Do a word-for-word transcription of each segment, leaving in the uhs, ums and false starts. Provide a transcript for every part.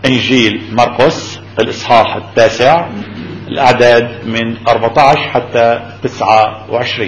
إنجيل مرقس الإصحاح التاسع الأعداد من أربعة عشر حتى تسعة وعشرين.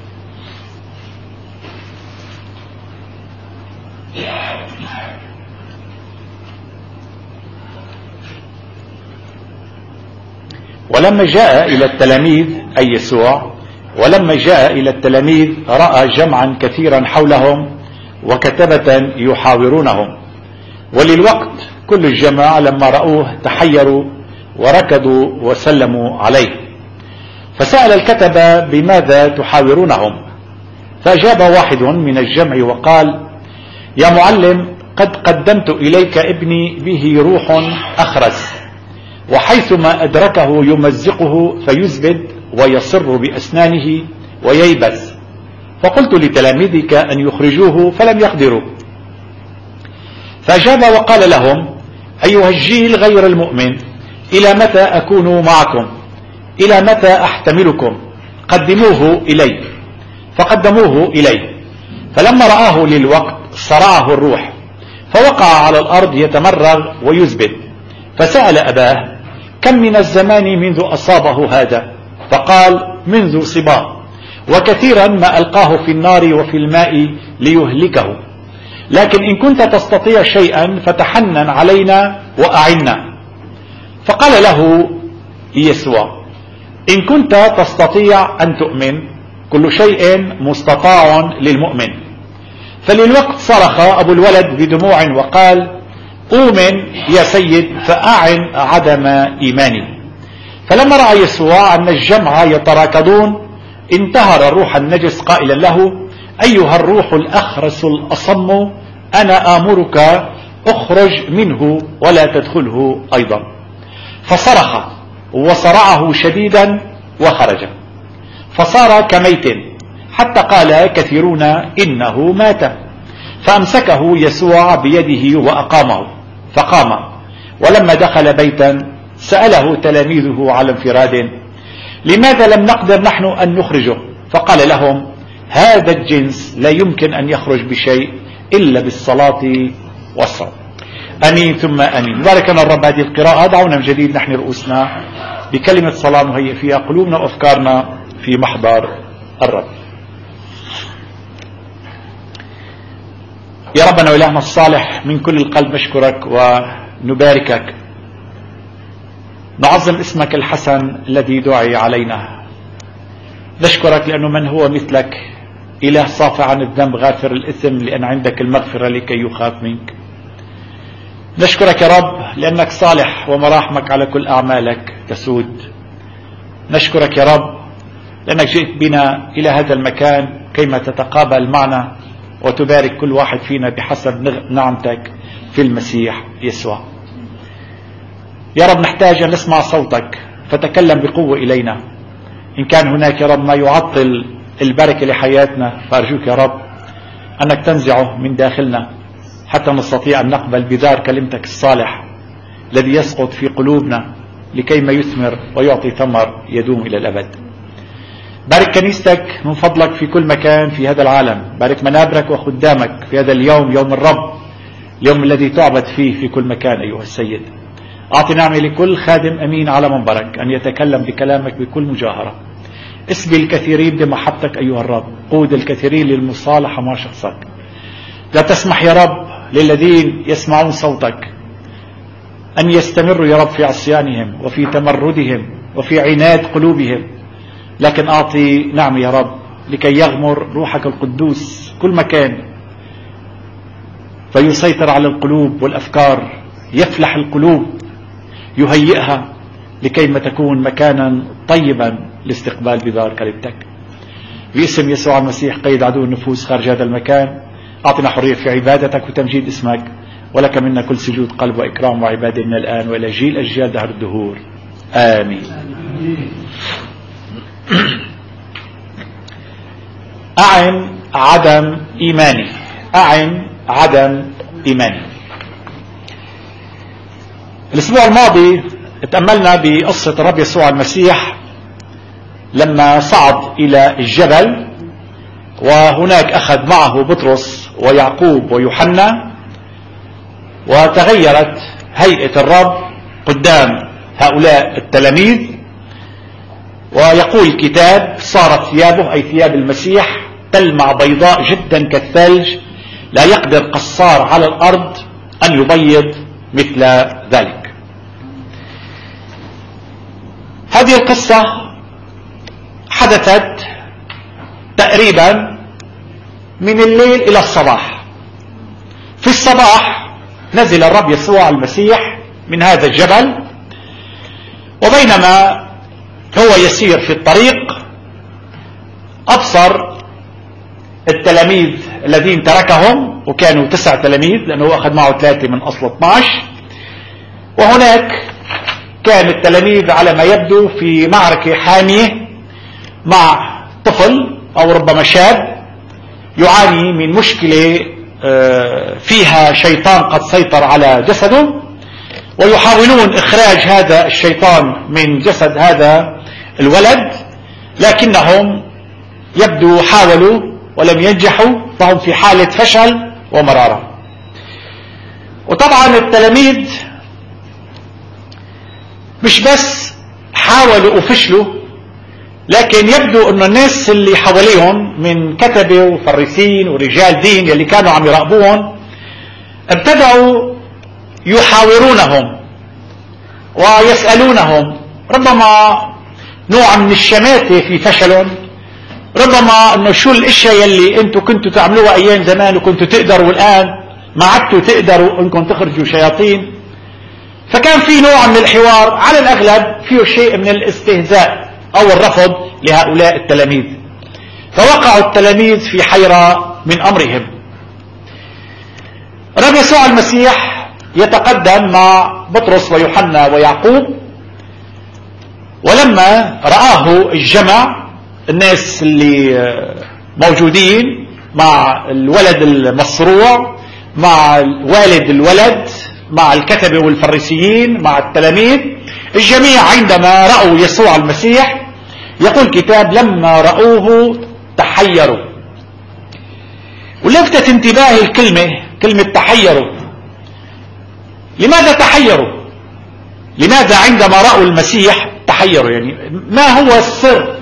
ولما جاء إلى التلاميذ أي يسوع ولما جاء إلى التلاميذ رأى جمعا كثيرا حولهم وكتبة يحاورونهم، وللوقت كل الجماعة لما رأوه تحيروا وركضوا وسلموا عليه. فسأل الكتبة بماذا تحاورونهم؟ فأجاب واحد من الجمع وقال: يا معلم، قد قدمت إليك ابني به روح أخرس، وحيثما أدركه يمزقه فيزبد ويصر بأسنانه وييبس، فقلت لتلاميذك أن يخرجوه فلم يقدروا. فأجاب وقال لهم: أيها الجيل غير المؤمن، إلى متى أكون معكم؟ إلى متى أحتملكم؟ قدموه إلي. فقدموه إليه. فلما رآه للوقت صرعه الروح، فوقع على الأرض يتمرغ ويزبد. فسأل أباه: كم من الزمان منذ أصابه هذا؟ فقال: منذ صبا، وكثيرا ما ألقاه في النار وفي الماء ليهلكه. لكن إن كنت تستطيع شيئا فتحنن علينا وأعنا. فقال له يسوع: إن كنت تستطيع أن تؤمن، كل شيء مستطاع للمؤمن. فللوقت صرخ أبو الولد بدموع وقال: أؤمن يا سيد فأعن عدم إيماني. فلما رأى يسوع أن الجمع يتراكضون انتهر الروح النجس قائلا له: أيها الروح الأخرس الأصم، أنا آمرك اخرج منه ولا تدخله أيضا. فصرخ وصرعه شديدا وخرج، فصار كميت، حتى قال كثيرون إنه مات. فأمسكه يسوع بيده وأقامه، فقام. ولما دخل بيتا سأله تلاميذه على انفراد: لماذا لم نقدر نحن أن نخرجه؟ فقال لهم: هذا الجنس لا يمكن أن يخرج بشيء إلا بالصلاة والصوم. أمين ثم أمين. باركنا الرب هذه القراءة. دعونا من جديد نحن رؤوسنا بكلمة صلاة نهيئ فيها قلوبنا وأفكارنا في محضر الرب. يا ربنا وإلهنا الصالح، من كل القلب نشكرك ونباركك، نعظم اسمك الحسن الذي دعي علينا. نشكرك لأنه من هو مثلك، إله صافع عن الذنب غافر الإثم، لأن عندك المغفرة لكي يخاف منك. نشكرك يا رب لأنك صالح ومراحمك على كل أعمالك تسود. نشكرك يا رب لأنك جئت بنا إلى هذا المكان كيما تتقابل معنا وتبارك كل واحد فينا بحسب نعمتك في المسيح يسوع. يا رب نحتاج أن نسمع صوتك، فتكلم بقوة إلينا. إن كان هناك يا رب ما يعطل البركة لحياتنا، فأرجوك يا رب أنك تنزعه من داخلنا حتى نستطيع أن نقبل بذار كلمتك الصالح الذي يسقط في قلوبنا لكي ما يثمر ويعطي ثمر يدوم إلى الأبد. بارك كنيستك من فضلك في كل مكان في هذا العالم. بارك منابرك وخدامك في هذا اليوم، يوم الرب، اليوم الذي تعبد فيه في كل مكان أيها السيد. أعطي نعمة لكل خادم أمين على منبرك أن يتكلم بكلامك بكل مجاهرة. اسبي الكثيرين بمحبتك أيها الرب، قود الكثيرين للمصالحة مع شخصك. لا تسمح يا رب للذين يسمعون صوتك أن يستمروا يا رب في عصيانهم وفي تمردهم وفي عناد قلوبهم، لكن أعطي نعمة يا رب لكي يغمر روحك القدوس كل مكان فيسيطر على القلوب والأفكار، يفلح القلوب، يهيئها لكي ما تكون مكانا طيبا لاستقبال بذار كلمتك. باسم يسوع المسيح قيد عدو النفوس خارج هذا المكان. أعطنا حرية في عبادتك وتمجيد اسمك، ولك منا كل سجود قلب وإكرام وعبادة من الآن وإلى جيل أجيال دهر الدهور. آمين. أعن عدم إيماني. أعن عدم إيماني. الأسبوع الماضي تأملنا بقصة الرب يسوع المسيح لما صعد إلى الجبل، وهناك أخذ معه بطرس ويعقوب ويوحنا، وتغيرت هيئة الرب قدام هؤلاء التلاميذ، ويقول الكتاب: صارت ثيابه، أي ثياب المسيح، تلمع بيضاء جدا كالثلج، لا يقدر قصار على الأرض أن يبيض مثل ذلك. هذه القصة حدثت تقريبا من الليل إلى الصباح. في الصباح نزل الرب يسوع المسيح من هذا الجبل، وبينما هو يسير في الطريق أبصر التلاميذ الذين تركهم، وكانوا تسع تلاميذ لأنه أخذ معه ثلاثة من أصل اثني عشر، وهناك كان التلاميذ على ما يبدو في معركة حامية مع طفل أو ربما شاب يعاني من مشكلة فيها شيطان قد سيطر على جسده، ويحاولون إخراج هذا الشيطان من جسد هذا الولد، لكنهم يبدو حاولوا ولم ينجحوا، فهم في حالة فشل ومرارة. وطبعا التلاميذ مش بس حاولوا وفشلوا، لكن يبدو أن الناس اللي حواليهم من كتبة وفريسين ورجال دين يلي كانوا عم يراقبون ابتدعوا يحاورونهم ويسألونهم، ربما نوع من الشماتة في فشلهم، ربما انه شو الاشياء يلي انتوا كنتوا تعملوها ايام زمان وكنتوا تقدروا والان ما عدتوا تقدروا انكم تخرجوا شياطين. فكان في نوع من الحوار على الاغلب فيه شيء من الاستهزاء او الرفض لهؤلاء التلاميذ، فوقعوا التلاميذ في حيرة من امرهم. الرب يسوع المسيح يتقدم مع بطرس ويوحنا ويعقوب، ولما رآه الجمع، الناس اللي موجودين مع الولد المصروع، مع والد الولد، مع الكتبة والفريسيين، مع التلاميذ، الجميع عندما رأوا يسوع المسيح يقول الكتاب: لما رأوه تحيروا. ولفتت انتباهي الكلمة كلمة تحيروا. لماذا تحيروا؟ لماذا عندما رأوا المسيح تحيروا؟ يعني ما هو السر؟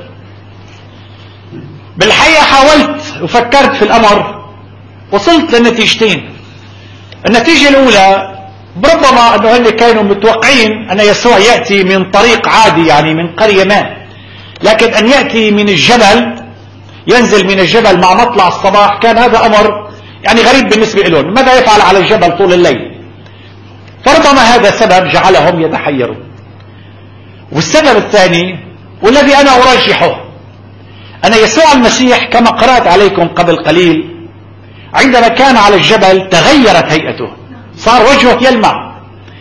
بالحقيقة حاولت وفكرت في الأمر، وصلت لنتيجتين. النتيجة الأولى بربما أنه هن كانوا متوقعين أن يسوع يأتي من طريق عادي، يعني من قرية ما، لكن أن يأتي من الجبل، ينزل من الجبل مع مطلع الصباح، كان هذا أمر يعني غريب بالنسبة لهم. ماذا يفعل على الجبل طول الليل؟ فربما هذا سبب جعلهم يتحيروا. والسبب الثاني والذي أنا أرجحه أن يسوع المسيح كما قرأت عليكم قبل قليل عندما كان على الجبل تغيرت هيئته، صار وجهه يلمع.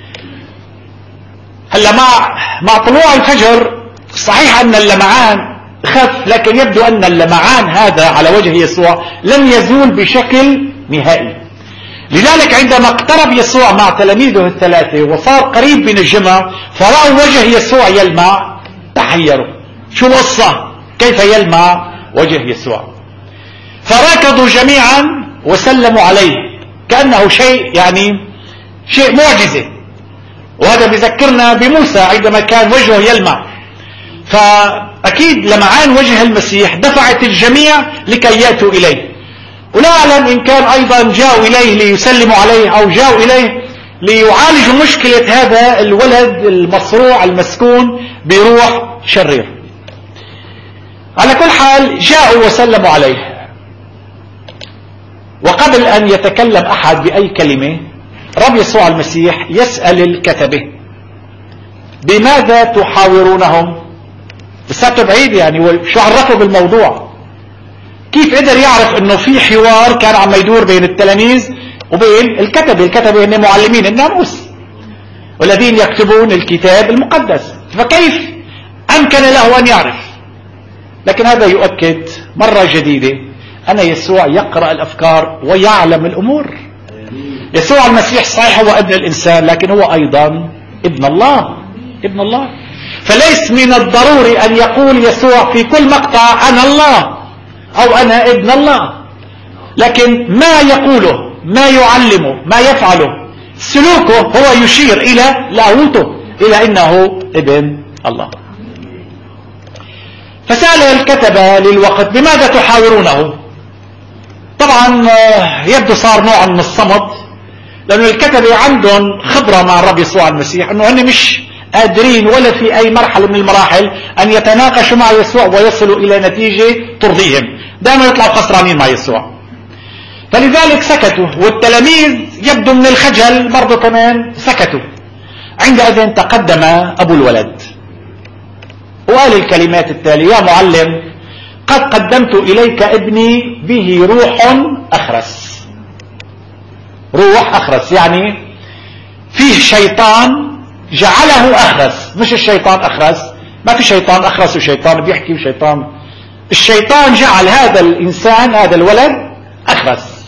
هلا مع مع طلوع الفجر صحيح أن اللمعان خف، لكن يبدو أن اللمعان هذا على وجه يسوع لم يزول بشكل نهائي. لذلك عندما اقترب يسوع مع تلاميذه الثلاثة وصار قريب من الجمع، فرأوا وجه يسوع يلمع، تحيروا. شو القصة؟ كيف يلمع وجه يسوع؟ فركضوا جميعا وسلموا عليه كأنه شيء يعني شيء معجزة. وهذا بذكرنا بموسى عندما كان وجهه يلمع. فأكيد لمعان وجه المسيح دفعت الجميع لكي يأتوا إليه. ولا أعلم إن كان أيضا جاءوا إليه ليسلموا عليه أو جاءوا إليه ليعالجوا مشكلة هذا الولد المصروع المسكون بروح شرير. على كل حال جاءوا وسلموا عليه. وقبل أن يتكلم أحد بأي كلمة، رب يسوع المسيح يسأل الكتبة: بماذا تحاورونهم؟ لساته بعيد يعني، شو عرفوا بالموضوع؟ كيف قدر يعرف انه في حوار كان عم يدور بين التلاميذ وبين الكتبة؟ الكتبة هن معلمين الناموس والذين يكتبون الكتاب المقدس، فكيف أمكن له أن يعرف؟ لكن هذا يؤكد مرة جديدة أن يسوع يقرأ الأفكار ويعلم الأمور. يسوع المسيح صحيح هو ابن الإنسان، لكن هو أيضا ابن الله، ابن الله. فليس من الضروري أن يقول يسوع في كل مقطع أنا الله أو أنا ابن الله، لكن ما يقوله، ما يعلمه، ما يفعله سلوكه هو يشير إلى لاهوته، إلى إنه ابن الله. فسأل الكتبة للوقت بماذا تحاورونه؟ طبعا يبدو صار نوع من الصمت، لأن الكتبة عندهم خبرة مع الرب يسوع المسيح أنه هن مش قادرين ولا في أي مرحلة من المراحل أن يتناقشوا مع يسوع ويصلوا إلى نتيجة ترضيهم، دائما يطلعوا خسرانين مع يسوع. فلذلك سكتوا، والتلاميذ يبدو من الخجل برضو كمان سكتوا. عندئذ تقدم أبو الولد وقال الكلمات التالية: يا معلم، قد قدمت إليك ابني به روح أخرس. روح أخرس يعني فيه شيطان جعله أخرس، مش الشيطان أخرس، ما في شيطان أخرس وشيطان بيحكي وشيطان، الشيطان جعل هذا الإنسان هذا الولد أخرس،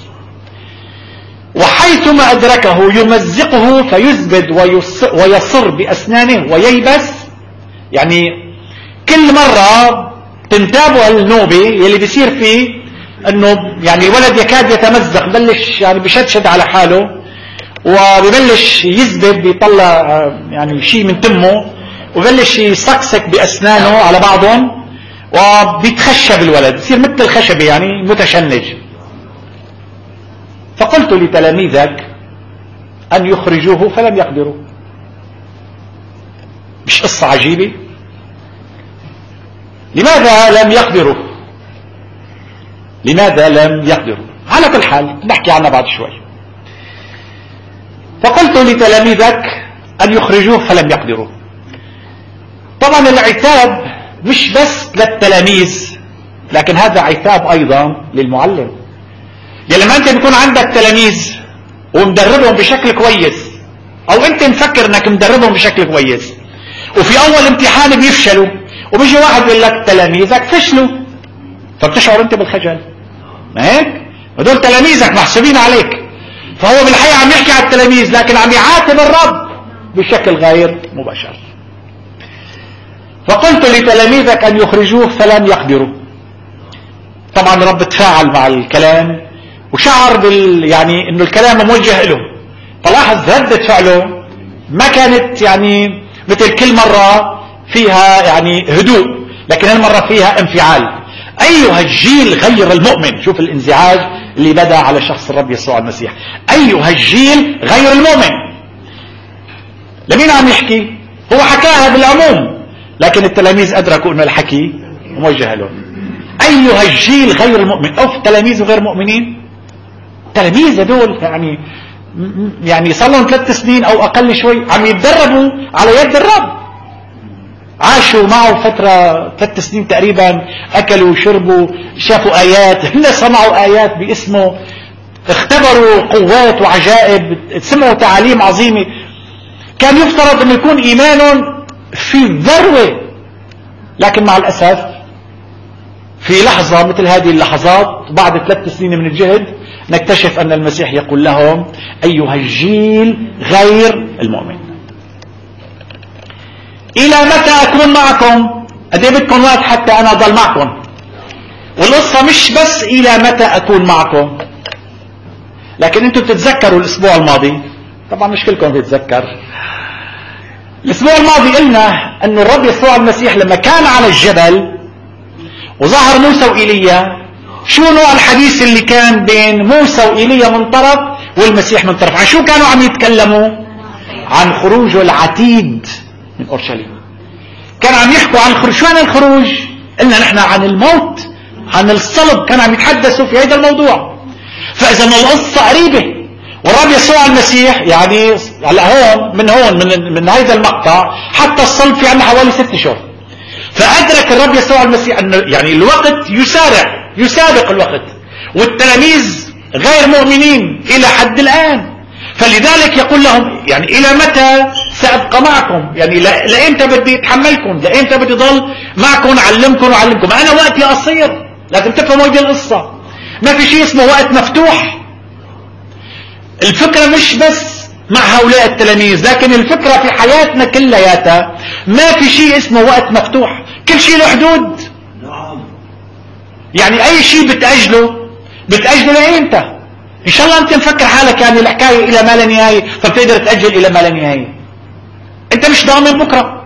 وحيثما أدركه يمزقه فيزبد ويصر بأسنانه وييبس. يعني كل مرة تنتابه النوبة يلي بيصير فيه انه يعني الولد يكاد يتمزق، بلش يعني بشدشد على حاله وببلش يزبد، بيطلع يعني شيء من تمه وبلش يسكسك بأسنانه على بعضهم، وبيتخشب الولد، يصير مثل الخشبة يعني متشنج. فقلت لتلاميذك أن يخرجوه فلم يقدروا. مش قصة عجيبة؟ لماذا لم يقدروا؟ لماذا لم يقدروا؟ على كل حال نحكي عنها بعد شوي. فقلت لتلاميذك أن يخرجوه فلم يقدروا. طبعا العتاب مش بس للتلاميذ، لكن هذا عتاب أيضا للمعلم. يعني لما أنت بيكون عندك تلاميذ ومدربهم بشكل كويس، أو أنت مفكر أنك مدربهم بشكل كويس، وفي أول امتحان بيفشلوا، وبيجي واحد يقول لك تلاميذك فشلوا، فبتشعر أنت بالخجل، ما هيك؟ هدول تلاميذك محسوبين عليك. فهو بالحقيقة عم يحكي على التلاميذ، لكن عم يعاتب الرب بشكل غير مباشر. فقلت لتلاميذك أن يخرجوه فلم يقدروا. طبعا الرب تفاعل مع الكلام وشعر بال يعني انه الكلام موجه له. فلاحظ ردة فعله ما كانت يعني مثل كل مرة فيها يعني هدوء، لكن هالمرة فيها انفعال. ايها الجيل غير المؤمن، شوف الانزعاج اللي بدأ على شخص الرب يسوع المسيح. ايها الجيل غير المؤمن. لمين عم يحكي؟ هو حكاها بالعموم، لكن التلاميذ ادركوا انه الحكي موجه لهم. ايها الجيل غير المؤمن. اوف، تلاميذ غير مؤمنين؟ تلاميذ هدول يعني يعني صار لهم ثلاث سنين او اقل شوي عم يتدربوا على يد الرب، عاشوا معه فترة ثلاث سنين تقريبا، اكلوا وشربوا، شافوا ايات، هن سمعوا ايات باسمه، اختبروا قوات وعجائب، سمعوا تعاليم عظيمة. كان يفترض ان يكون ايمانهم في الذروة، لكن مع الاسف في لحظة مثل هذه اللحظات بعد ثلاث سنين من الجهد نكتشف أن المسيح يقول لهم أيها الجيل غير المؤمن، إلى متى أكون معكم؟ قد ايه بدكم وقت حتى أنا أضل معكم؟ والقصة مش بس إلى متى أكون معكم، لكن أنتم بتتذكروا الأسبوع الماضي، طبعا مش كلكم بيتذكر. الأسبوع الماضي قلنا أن الرب يسوع المسيح لما كان على الجبل وظهر موسى وإيليا، شو نوع الحديث اللي كان بين موسى وإيليا من طرف والمسيح من طرف؟ عن شو كانوا عم يتكلموا؟ عن خروجه العتيد من أورشليم. كان عم يحكوا عن الخروج. شو عن الخروج؟ قلنا نحن عن الموت، عن الصلب، كانوا عم يتحدثوا في هذا الموضوع. فإذا القصة قريبة، والرب يسوع المسيح يعني هلا هون من هون من, من هذا المقطع حتى الصلب في عنا حوالي ست شهور. فأدرك الرب يسوع المسيح أن يعني الوقت يسارع، يسابق الوقت، والتلاميذ غير مؤمنين إلى حد الآن. فلذلك يقول لهم يعني إلى متى سأبقى معكم؟ يعني لأمتى بدي أتحملكم؟ لأمتى بدي ضل معكم أعلمكم وأعلمكم؟ أنا وقتي قصير، لازم تفهموا هذه القصة. ما في شيء اسمه وقت مفتوح. الفكرة مش بس مع هؤلاء التلاميذ، لكن الفكرة في حياتنا كلياتها. ما في شيء اسمه وقت مفتوح، كل شيء له حدود. يعني اي شيء بتأجله بتأجله لإمتى؟ ان شاء الله انت مفكر حالك يعني الحكاية الى ما لا نهاية فبتقدر تأجل الى ما لا نهاية. انت مش ضامن بكرة.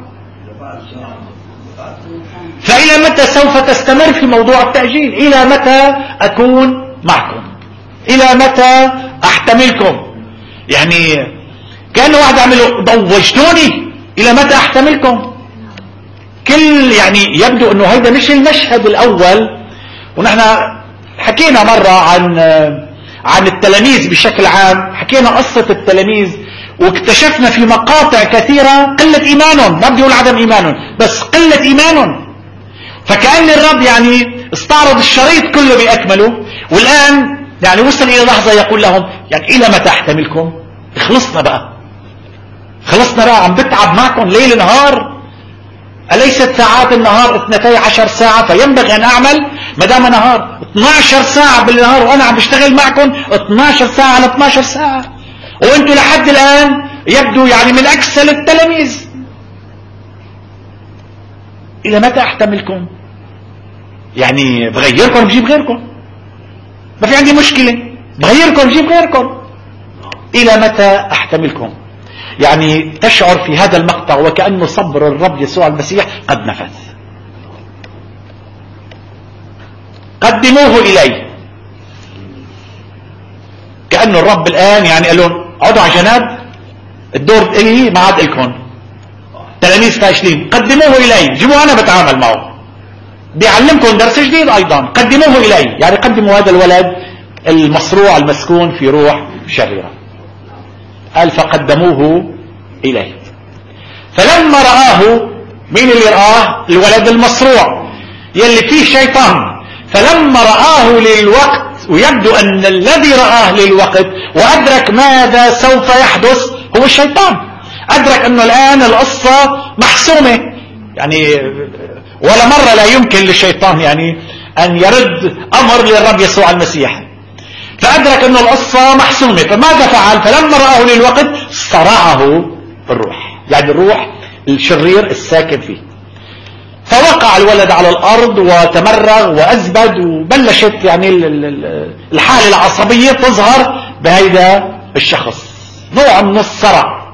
فإلى متى سوف تستمر في موضوع التأجيل؟ إلى متى أكون معكم؟ إلى متى أحتملكم؟ يعني كأن واحد عمله ضوجتوني، إلى متى أحتملكم؟ كل يعني يبدو أنه هذا مش المشهد الأول. ونحن حكينا مرة عن عن التلاميذ بشكل عام، حكينا قصة التلاميذ واكتشفنا في مقاطع كثيرة قلة إيمانهم، ما بدي أقول عدم إيمانهم بس قلة إيمانهم. فكأن الرب يعني استعرض الشريط كله بأكمله، والآن يعني وصل إلى لحظة يقول لهم يعني إلى متى أحتملكم؟ خلصنا بقى، خلصنا بقى، عم بتعب معكم ليل نهار. أليست ساعات النهار اثنتي عشر ساعة؟ فينبغي أن أعمل ما دام نهار اثنتي عشرة ساعة بالنهار وأنا عم بشتغل معكم اثنتي عشرة ساعة على اثنتي عشرة ساعة، وأنتم لحد الآن يبدو يعني من أكسل التلاميذ. إلى متى أحتملكم؟ يعني بغيركم بجيب غيركم، ما في عندي مشكلة، بغيركم بجيب غيركم. إلى متى أحتملكم؟ يعني تشعر في هذا المقطع وكأنه صبر الرب يسوع المسيح قد نفذ. قدموه إلي، كأنه الرب الآن يعني قال لهم اقعدوا على جنب، الدور إلي ما عاد إلكم، تلاميذ فاشلين، قدموه إلي، جيبوه أنا بتعامل معه، بيعلمكم درس جديد أيضا. قدموه إلي يعني قدموا هذا الولد المصروع المسكون في روح شريرة. قال فقدموه إليه، فلما رآه، مين اللي رآه؟ الولد المصروع يلي فيه شيطان. فلما رآه للوقت، ويبدو أن الذي رآه للوقت وأدرك ماذا سوف يحدث هو الشيطان. أدرك أنه الآن القصة محسومة، يعني ولا مرة لا يمكن للشيطان يعني أن يرد أمر للرب يسوع المسيح. فأدرك أنه القصة محسومة، فماذا فعل؟ فلما رآه للوقت صرعه الروح، يعني الروح الشرير الساكن فيه. فوقع الولد على الأرض وتمرغ وأزبد، وبلشت يعني الحالة العصبية تظهر بهذا الشخص، نوع من الصرع.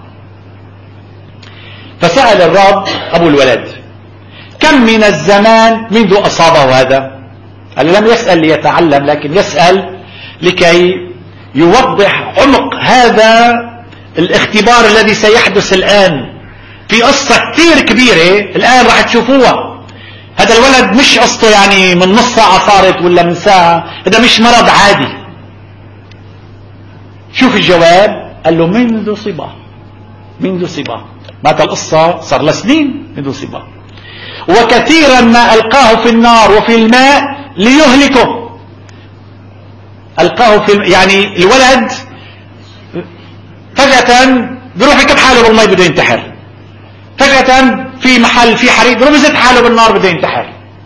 فسأل الرب أبو الولد كم من الزمان منذ أصابه هذا؟ قال لم يسأل ليتعلم، لكن يسأل لكي يوضح عمق هذا الاختبار الذي سيحدث الآن في قصة كتير كبيرة الآن راح تشوفوها. هذا الولد مش قصته يعني من نص ساعة صارت ولا من ساعة، هذا مش مرض عادي. شوف الجواب، قال له منذ صباه، منذ صباه، مات القصة صار له سنين منذ صباه، وكثيرا ما ألقاه في النار وفي الماء ليهلكه. ألقاه في الم... يعني الولد فجأة بيروح يكب حاله بالماء بده ينتحر، فجأة في محل في حريق رمزت حاله بالنار بده ينتحر.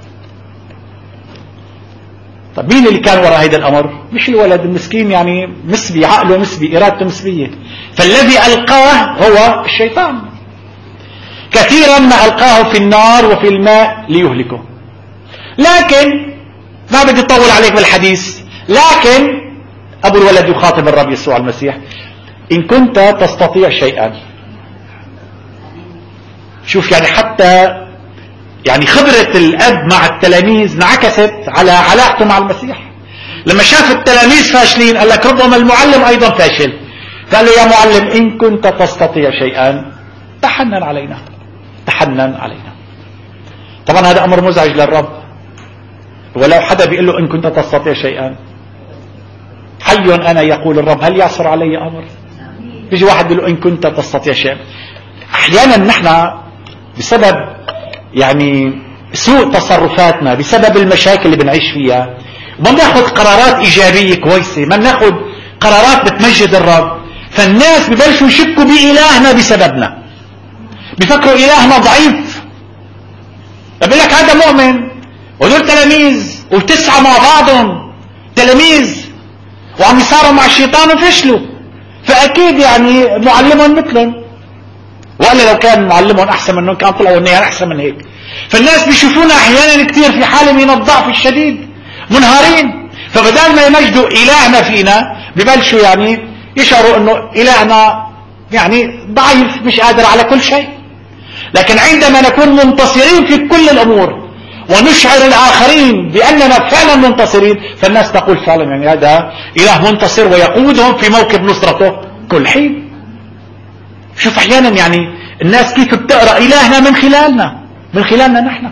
طب مين اللي كان وراء هذا الأمر؟ مش الولد المسكين، يعني مسبي، عقله مسبي، إرادته مسبية. فالذي ألقاه هو الشيطان. كثيرا ما ألقاه في النار وفي الماء ليهلكه. لكن ما بدي أطول عليك بالحديث، لكن أبو الولد يخاطب الرب يسوع المسيح إن كنت تستطيع شيئا. شوف يعني حتى يعني خبرة الأب مع التلاميذ انعكست على علاقته مع المسيح. لما شاف التلاميذ فاشلين قال لك ربما المعلم أيضا فاشل، قال له يا معلم إن كنت تستطيع شيئا تحنن علينا، تحنن علينا. طبعا هذا أمر مزعج للرب، ولو حدا بيقول له إن كنت تستطيع شيئا، حي أنا يقول الرب هل يعصر علي أمر؟ بيجي واحد بيقول له إن كنت تستطيع شيئا. أحيانا نحن بسبب يعني سوء تصرفاتنا، بسبب المشاكل اللي بنعيش فيها، ما بناخذ قرارات إيجابية كويسة، ما بناخذ قرارات بتمجد الرب، فالناس ببلشوا يشكوا بإلهنا بسببنا، بفكروا إلهنا ضعيف. بقول لك هذا مؤمن ودول تلاميذ والتسعة مع بعضهم تلاميذ وعم يصاروا مع الشيطان وفشلوا، فأكيد يعني معلمهم مثلهم، ولا لو كان معلمهم أحسن منهم كان طلعوا النهار أحسن من هيك. فالناس بيشوفونا أحيانا كتير في حالة من الضعف الشديد، منهارين، فبدال ما يمجدوا إلهنا فينا ببلشوا يعني يشعروا انه الهنا يعني ضعيف مش قادر على كل شيء. لكن عندما نكون منتصرين في كل الامور ونشعر الاخرين باننا فعلا منتصرين، فالناس تقول فعلا يعني هذا اله منتصر ويقودهم في موكب نصرته كل حين. شوف احيانا يعني الناس كيف بتقرأ الهنا من خلالنا، من خلالنا نحن.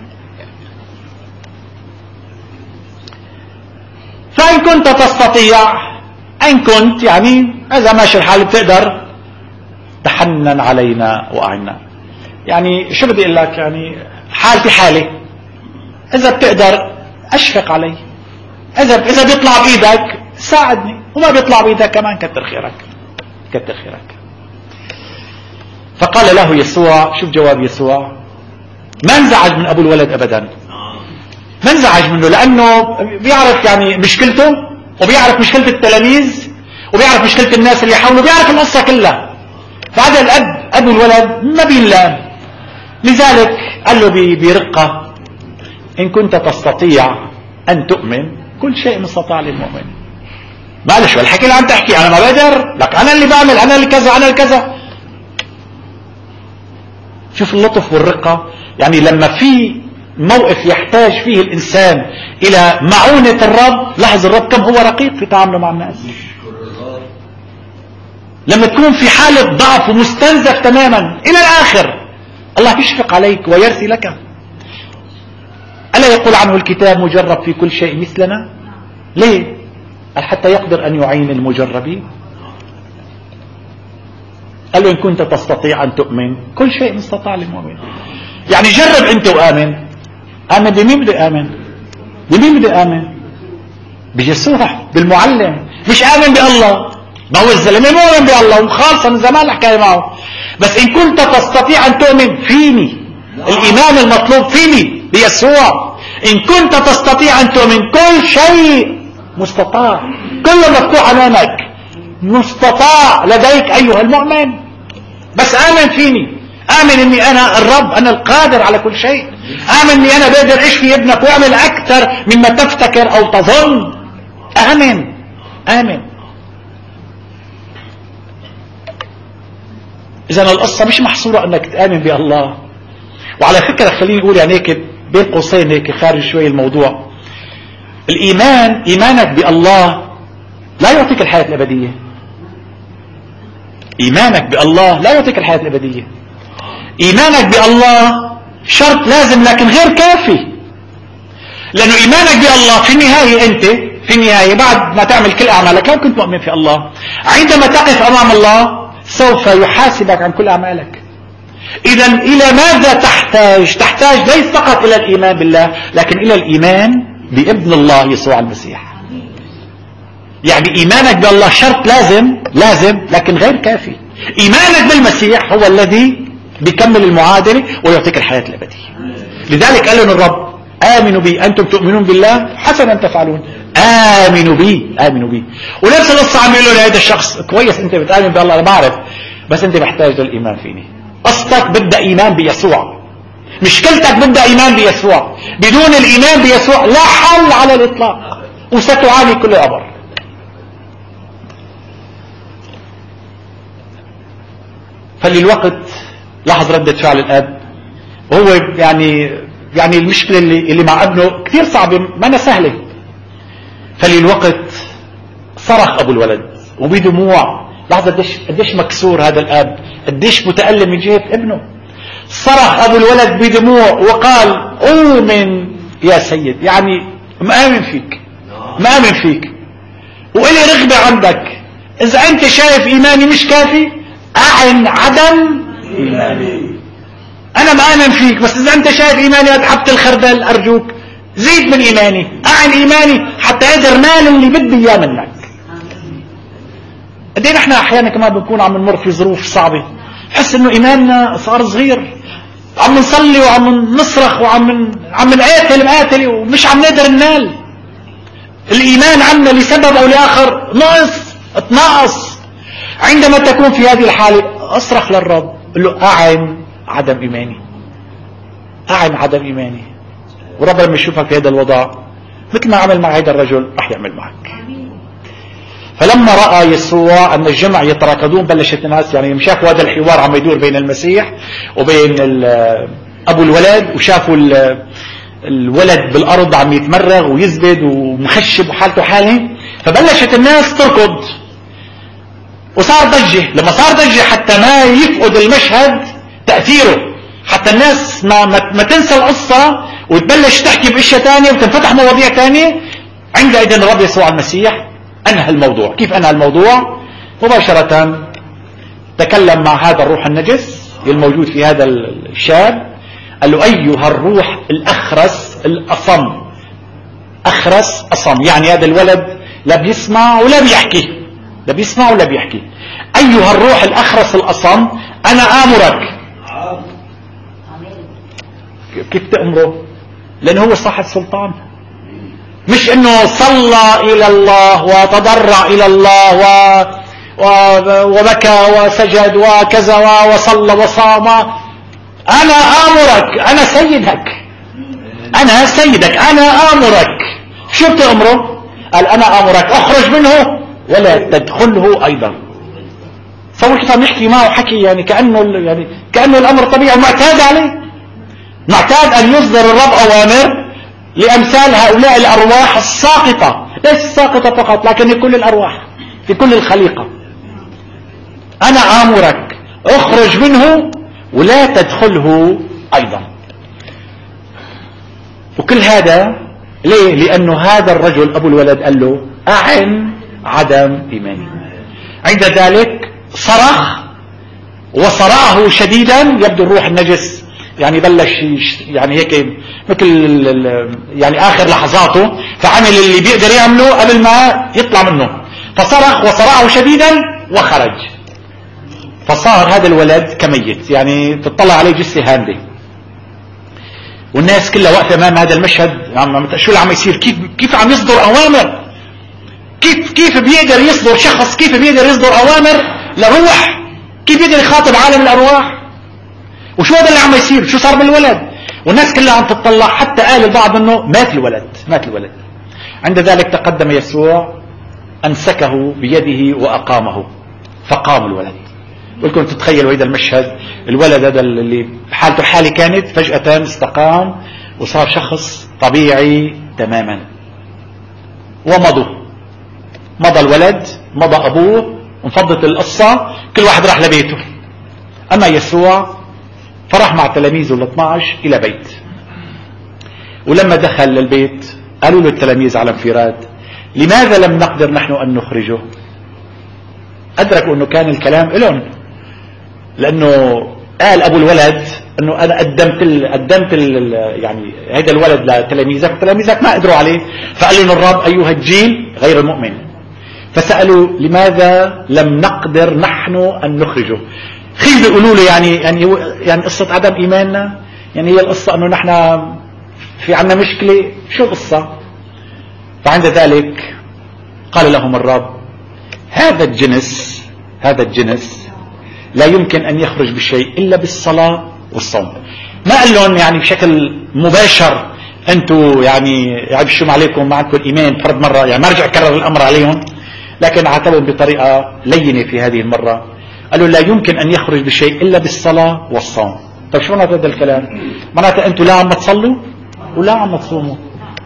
فان كنت تستطيع، ان كنت يعني اذا ماشي الحال بتقدر، تحنن علينا واعنا. يعني شو بدي اقول لك، يعني حالتي حالي، اذا بتقدر اشفق علي، اذا اذا بيطلع بايدك ساعدني، وما بيطلع بايدك كمان كتر خيرك كتر خيرك. فقال له يسوع، شوف جواب يسوع، ما انزعج من ابو الولد ابدا، ما انزعج منه، لانه بيعرف يعني مشكلته، وبيعرف مشكلة التلاميذ، وبيعرف مشكلة الناس اللي حوله، بيعرف القصة كلها. فهذا الاب ابو الولد ما بينلام، لذلك قال له برقة: ان كنت تستطيع ان تؤمن كل شيء مستطاع للمؤمن. معلش والحكي اللي عم تحكي انا ما بقدر، لك انا اللي بعمل، انا اللي كذا، انا اللي كذا. شوف اللطف والرقة. يعني لما في موقف يحتاج فيه الانسان الى معونة الرب، لاحظ الرب كم هو رقيق في تعامله مع الناس. لما تكون في حالة ضعف ومستنزف تماما الى الاخر، الله يشفق عليك ويرثي لك. ألا يقول عنه الكتاب: مجرب في كل شيء مثلنا؟ ليه؟ حتى يقدر أن يعين المجربين. قال له: إن كنت تستطيع أن تؤمن كل شيء مستطاع للمؤمن. يعني جرب أنت وآمن. آمن بمين بدي آمن؟ بمين بدي آمن؟ بيسوع، بالمعلم. مش آمن بالله، ما هو الزلمة مؤمن بالله وخالصا من زمان الحكاية معه. بس إن كنت تستطيع أن تؤمن فيني، الإيمان المطلوب فيني بيسوع. إن كنت تستطيع أن تؤمن كل شيء مستطاع، كل مفتوح أمامك، مستطاع لديك أيها المؤمن. بس آمن فيني، آمن أني أنا الرب، أنا القادر على كل شيء. آمن أني أنا بقدر أشفي ابنك وأعمل أكثر مما تفتكر أو تظن. آمن آمن. إذا القصة مش محصورة أنك تآمن بالله. وعلى فكرة خليني أقول يعني هيك بين قوسين هيك خارج شوي الموضوع، الإيمان، إيمانك بالله لا يعطيك الحياة الأبدية. إيمانك بالله لا يعطيك الحياة الأبدية. إيمانك بالله شرط لازم لكن غير كافي. لأنه إيمانك بالله في النهاية، أنت في النهاية بعد ما تعمل كل أعمالك، لو كنت مؤمن في الله، عندما تقف أمام الله سوف يحاسبك عن كل أعمالك. إذا إلى ماذا تحتاج؟ تحتاج ليس فقط إلى الإيمان بالله، لكن إلى الإيمان بابن الله يسوع المسيح. يعني إيمانك بالله شرط لازم لازم لكن غير كافي. إيمانك بالمسيح هو الذي بيكمل المعادلة ويعطيك الحياة الأبدية. لذلك قال لنا الرب: آمنوا بي، أنتم تؤمنون بالله حسنا تفعلون. آمنوا بي، آمنوا بي. ونفس القصة عم يقولوا لهذا الشخص: كويس أنت بتآمن بالله، أنا بعرف، بس أنت محتاج للإيمان فيني. قصتك بدها إيمان بيسوع، مشكلتك بدها إيمان بيسوع. بدون الإيمان بيسوع لا حل على الإطلاق، وستعاني كل أمر. فللوقت لاحظ ردة فعل الأب، وهو يعني يعني المشكلة اللي, اللي مع ابنه كثير صعبة، ما أنا سهلة. فللوقت صرخ أبو الولد وبدموع. لاحظ قديش قديش مكسور هذا الأب، قديش متألم من جهة ابنه. صرخ أبو الولد بدموع وقال: أؤمن يا سيد، يعني مآمن فيك، مآمن فيك، وإلي رغبة عندك. إذا أنت شايف إيماني مش كافي، أعن عدم إيماني. أنا مآمن فيك، بس إذا أنت شايف إيماني قد حبة الخردل، أرجوك زيد من إيماني، أعن إيماني حتى أقدر مال اللي بدي إياه منك. قد ايه نحن احيانا كمان بنكون عم نمر في ظروف صعبه، نحس انه ايماننا صار صغير، عم نصلي وعم نصرخ وعم عم نقاتل مقاتل ومش عم نقدر ننال. الايمان عنا لسبب او لاخر نقص، اتنقص. عندما تكون في هذه الحاله اصرخ للرب، قل له: اعن عدم ايماني، اعن عدم ايماني. ورب لما يشوفك في هذا الوضع مثل ما عمل مع هذا الرجل رح يعمل معك. فلما رأى يسوع أن الجمع يتراكضون بلشت الناس يعني شافوا هذا الحوار عم يدور بين المسيح وبين أبو الولد، وشافوا الولد بالأرض عم يتمرغ ويزبد ومخشب وحالته حاله، فبلشت الناس تركض وصار ضجة. لما صار ضجة حتى ما يفقد المشهد تأثيره، حتى الناس ما, ما تنسى القصة وتبلش تحكي بأشياء تانية وتنفتح مواضيع تانية، عندئذ الرب يسوع المسيح أنهى الموضوع. كيف أنهى الموضوع؟ مباشرة تكلم مع هذا الروح النجس الموجود في هذا الشاب، قال له أيها الروح الأخرس الأصم. أخرس أصم يعني هذا الولد لا بيسمع ولا بيحكي، لا بيسمع ولا بيحكي. أيها الروح الأخرس الأصم أنا آمرك. كيف تأمره؟ لأنه هو صاحب سلطان، مش انه صلى الى الله وتضرع الى الله و... و... وبكى وسجد وكذا وصلى وصام. انا امرك، انا سيدك، انا سيدك، انا امرك. شو بتأمره؟ قال انا امرك اخرج منه ولا تدخله ايضا. صور كيف عم يحكي معه حكي يعني كأنه يعني كأنه الامر طبيعي معتاد عليه، معتاد ان يصدر الرب اوامر لأمثال هؤلاء الأرواح الساقطة، ليس الساقطة فقط لكن لكل الأرواح في كل الخليقة. أنا آمرك اخرج منه ولا تدخله أيضا. وكل هذا ليه؟ لأنه هذا الرجل أبو الولد قال له أعن عدم إيماني. عند ذلك صرخ وصرعه شديدا، يبدو الروح النجس يعني بلش يعني هيك مثل يعني اخر لحظاته، فعمل اللي بيقدر يعمله قبل ما يطلع منه، فصرخ وصرعه شديدا وخرج. فصار هذا الولد كميت، يعني تطلع عليه جثة هامدة. والناس كلها واقفة امام هذا المشهد عم شو اللي عم يصير، كيف كيف عم يصدر اوامر، كيف كيف بيقدر يصدر شخص، كيف بيقدر يصدر اوامر لروح، كيف بيقدر يخاطب عالم الارواح، وشو هذا اللي عم يصير، شو صار بالولد. والناس كلها عم تطلع، حتى قال البعض انه مات الولد، مات الولد. عند ذلك تقدم يسوع امسكه بيده واقامه، فقام الولد. ولكم تتخيلوا هذا المشهد، الولد هذا اللي حالته حالي كانت فجأة استقام وصار شخص طبيعي تماما. ومضوا، مضى الولد، مضى ابوه، انفضت القصة، كل واحد راح لبيته. اما يسوع فراح مع تلاميذه الاثنى عشر الى بيت. ولما دخل للبيت قالوا له التلاميذ على انفراد لماذا لم نقدر نحن ان نخرجه؟ ادركوا انه كان الكلام لهم، لانه قال ابو الولد انه انا قدمت ال قدمت ال يعني هذا الولد لتلاميذك، تلاميذك ما قدروا عليه، فقال لهم الرب ايها الجيل غير المؤمن. فسالوا لماذا لم نقدر نحن ان نخرجه؟ خير بيقولوا له يعني يعني يعني قصه عدم ايماننا، يعني هي القصه انه نحن في عنا مشكله، شو القصه؟ فعند ذلك قال لهم الرب هذا الجنس هذا الجنس لا يمكن ان يخرج بشيء الا بالصلاه والصوم. ما قال لهم يعني بشكل مباشر انتم يعني يعبشوا عليكم ما عندكم ايمان فرد مره، يعني ما رجع كرر الامر عليهم، لكن عاتبهم بطريقه لينه في هذه المره. قالوا لا يمكن ان يخرج بشيء الا بالصلاه والصوم. طيب شو معناته هذا الكلام؟ معناته انتم لا عم تصلوا ولا عم تصوموا.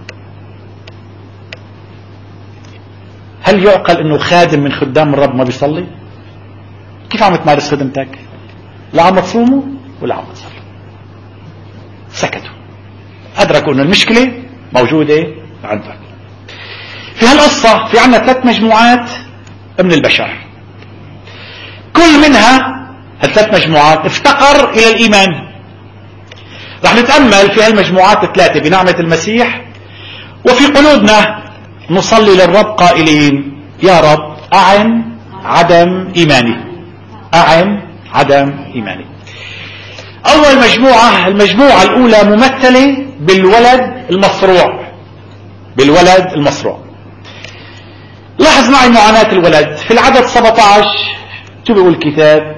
هل يعقل انه خادم من خدام الرب ما بيصلي؟ كيف عم تمارس خدمتك؟ لا عم تصوموا ولا عم تصلوا. سكتوا، ادركوا انه المشكله موجوده عندك. في هالقصه في عندنا ثلاث مجموعات من البشر، كل منها هالثلاث مجموعات افتقر الى الايمان. رح نتامل في هالمجموعات الثلاثه بنعمه المسيح، وفي قلوبنا نصلي للرب قائلين يا رب أعن عدم إيماني، أعن عدم إيماني. أول مجموعة، المجموعة الأولى ممثلة بالولد المصروع، بالولد المصروع. لاحظ معي معاناة الولد في العدد سبعة عشر. شو بيقول الكتاب؟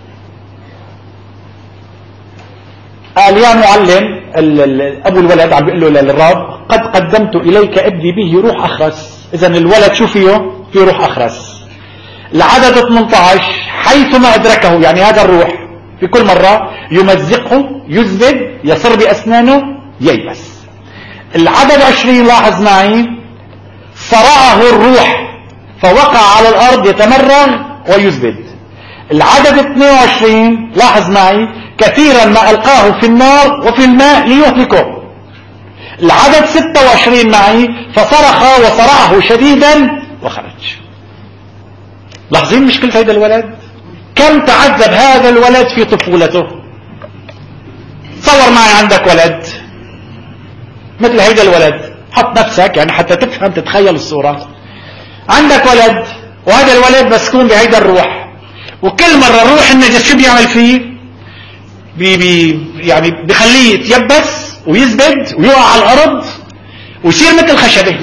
قال يا معلم، أبو الولد عم بيقول له للرب قد قدمت إليك ابني به روح أخرس. إذن الولد شو فيه؟ في روح أخرس. العدد ثمانية عشر حيثما أدركه، يعني هذا الروح في كل مرة يمزقه، يزبد، يصر بأسنانه، ييبس. العدد عشرين لاحظ معي، صرعه الروح فوقع على الأرض يتمرغ ويزبد. العدد اثنين وعشرين لاحظ معي، كثيرا ما ألقاه في النار وفي الماء ليهلكه. العدد ستة وعشرين معي، فصرخ وصرعه شديدا وخرج. لاحظين مشكلة هذا الولد؟ كم تعذب هذا الولد في طفولته. تصور معي عندك ولد مثل هيدا الولد، حط نفسك يعني حتى تفهم تتخيل الصورة. عندك ولد وهذا الولد مسكون بهيدا الروح، وكل مرة الروح النجس شو بيعمل فيه؟ بي بي يعني بيخليه يتيبس ويزبد ويقع على الأرض ويصير مثل خشبة.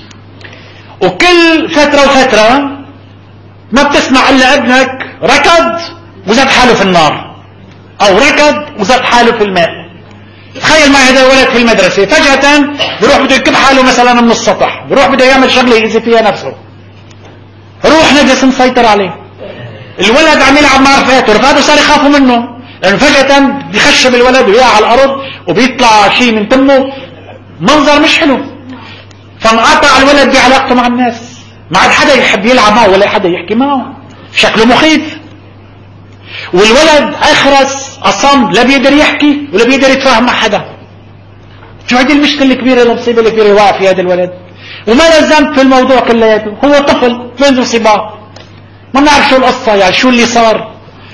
وكل فترة وفترة ما بتسمع إلا ابنك ركض وزاد حاله في النار، أو ركض وزاد حاله في الماء. تخيل معي هذا الولد في المدرسة فجأة بيروح بده يكب حاله مثلا من السطح، بيروح بده يعمل شغلة يأذي فيها نفسه، روح نجس مسيطر عليه. الولد عم يلعب مع رفقاته، رفقاته صار يخافوا منه لأنه فجأة بيخشب الولد ويقع على الأرض وبيطلع شيء من تمه، منظر مش حلو. فانقطع الولد بعلاقته مع الناس، ما عاد حدا يحب يلعب معه ولا حدا يحكي معه، شكله مخيف. والولد أخرس أصم، لا بيقدر يحكي ولا بيقدر يتفاهم مع حدا. شو هذه المشكلة الكبيرة المصيبة الكبيرة واقع في هذا الولد؟ وما الذنب في الموضوع كلياته؟ هو طفل منذ صباه، ما نعرف شو القصة، يعني شو اللي صار.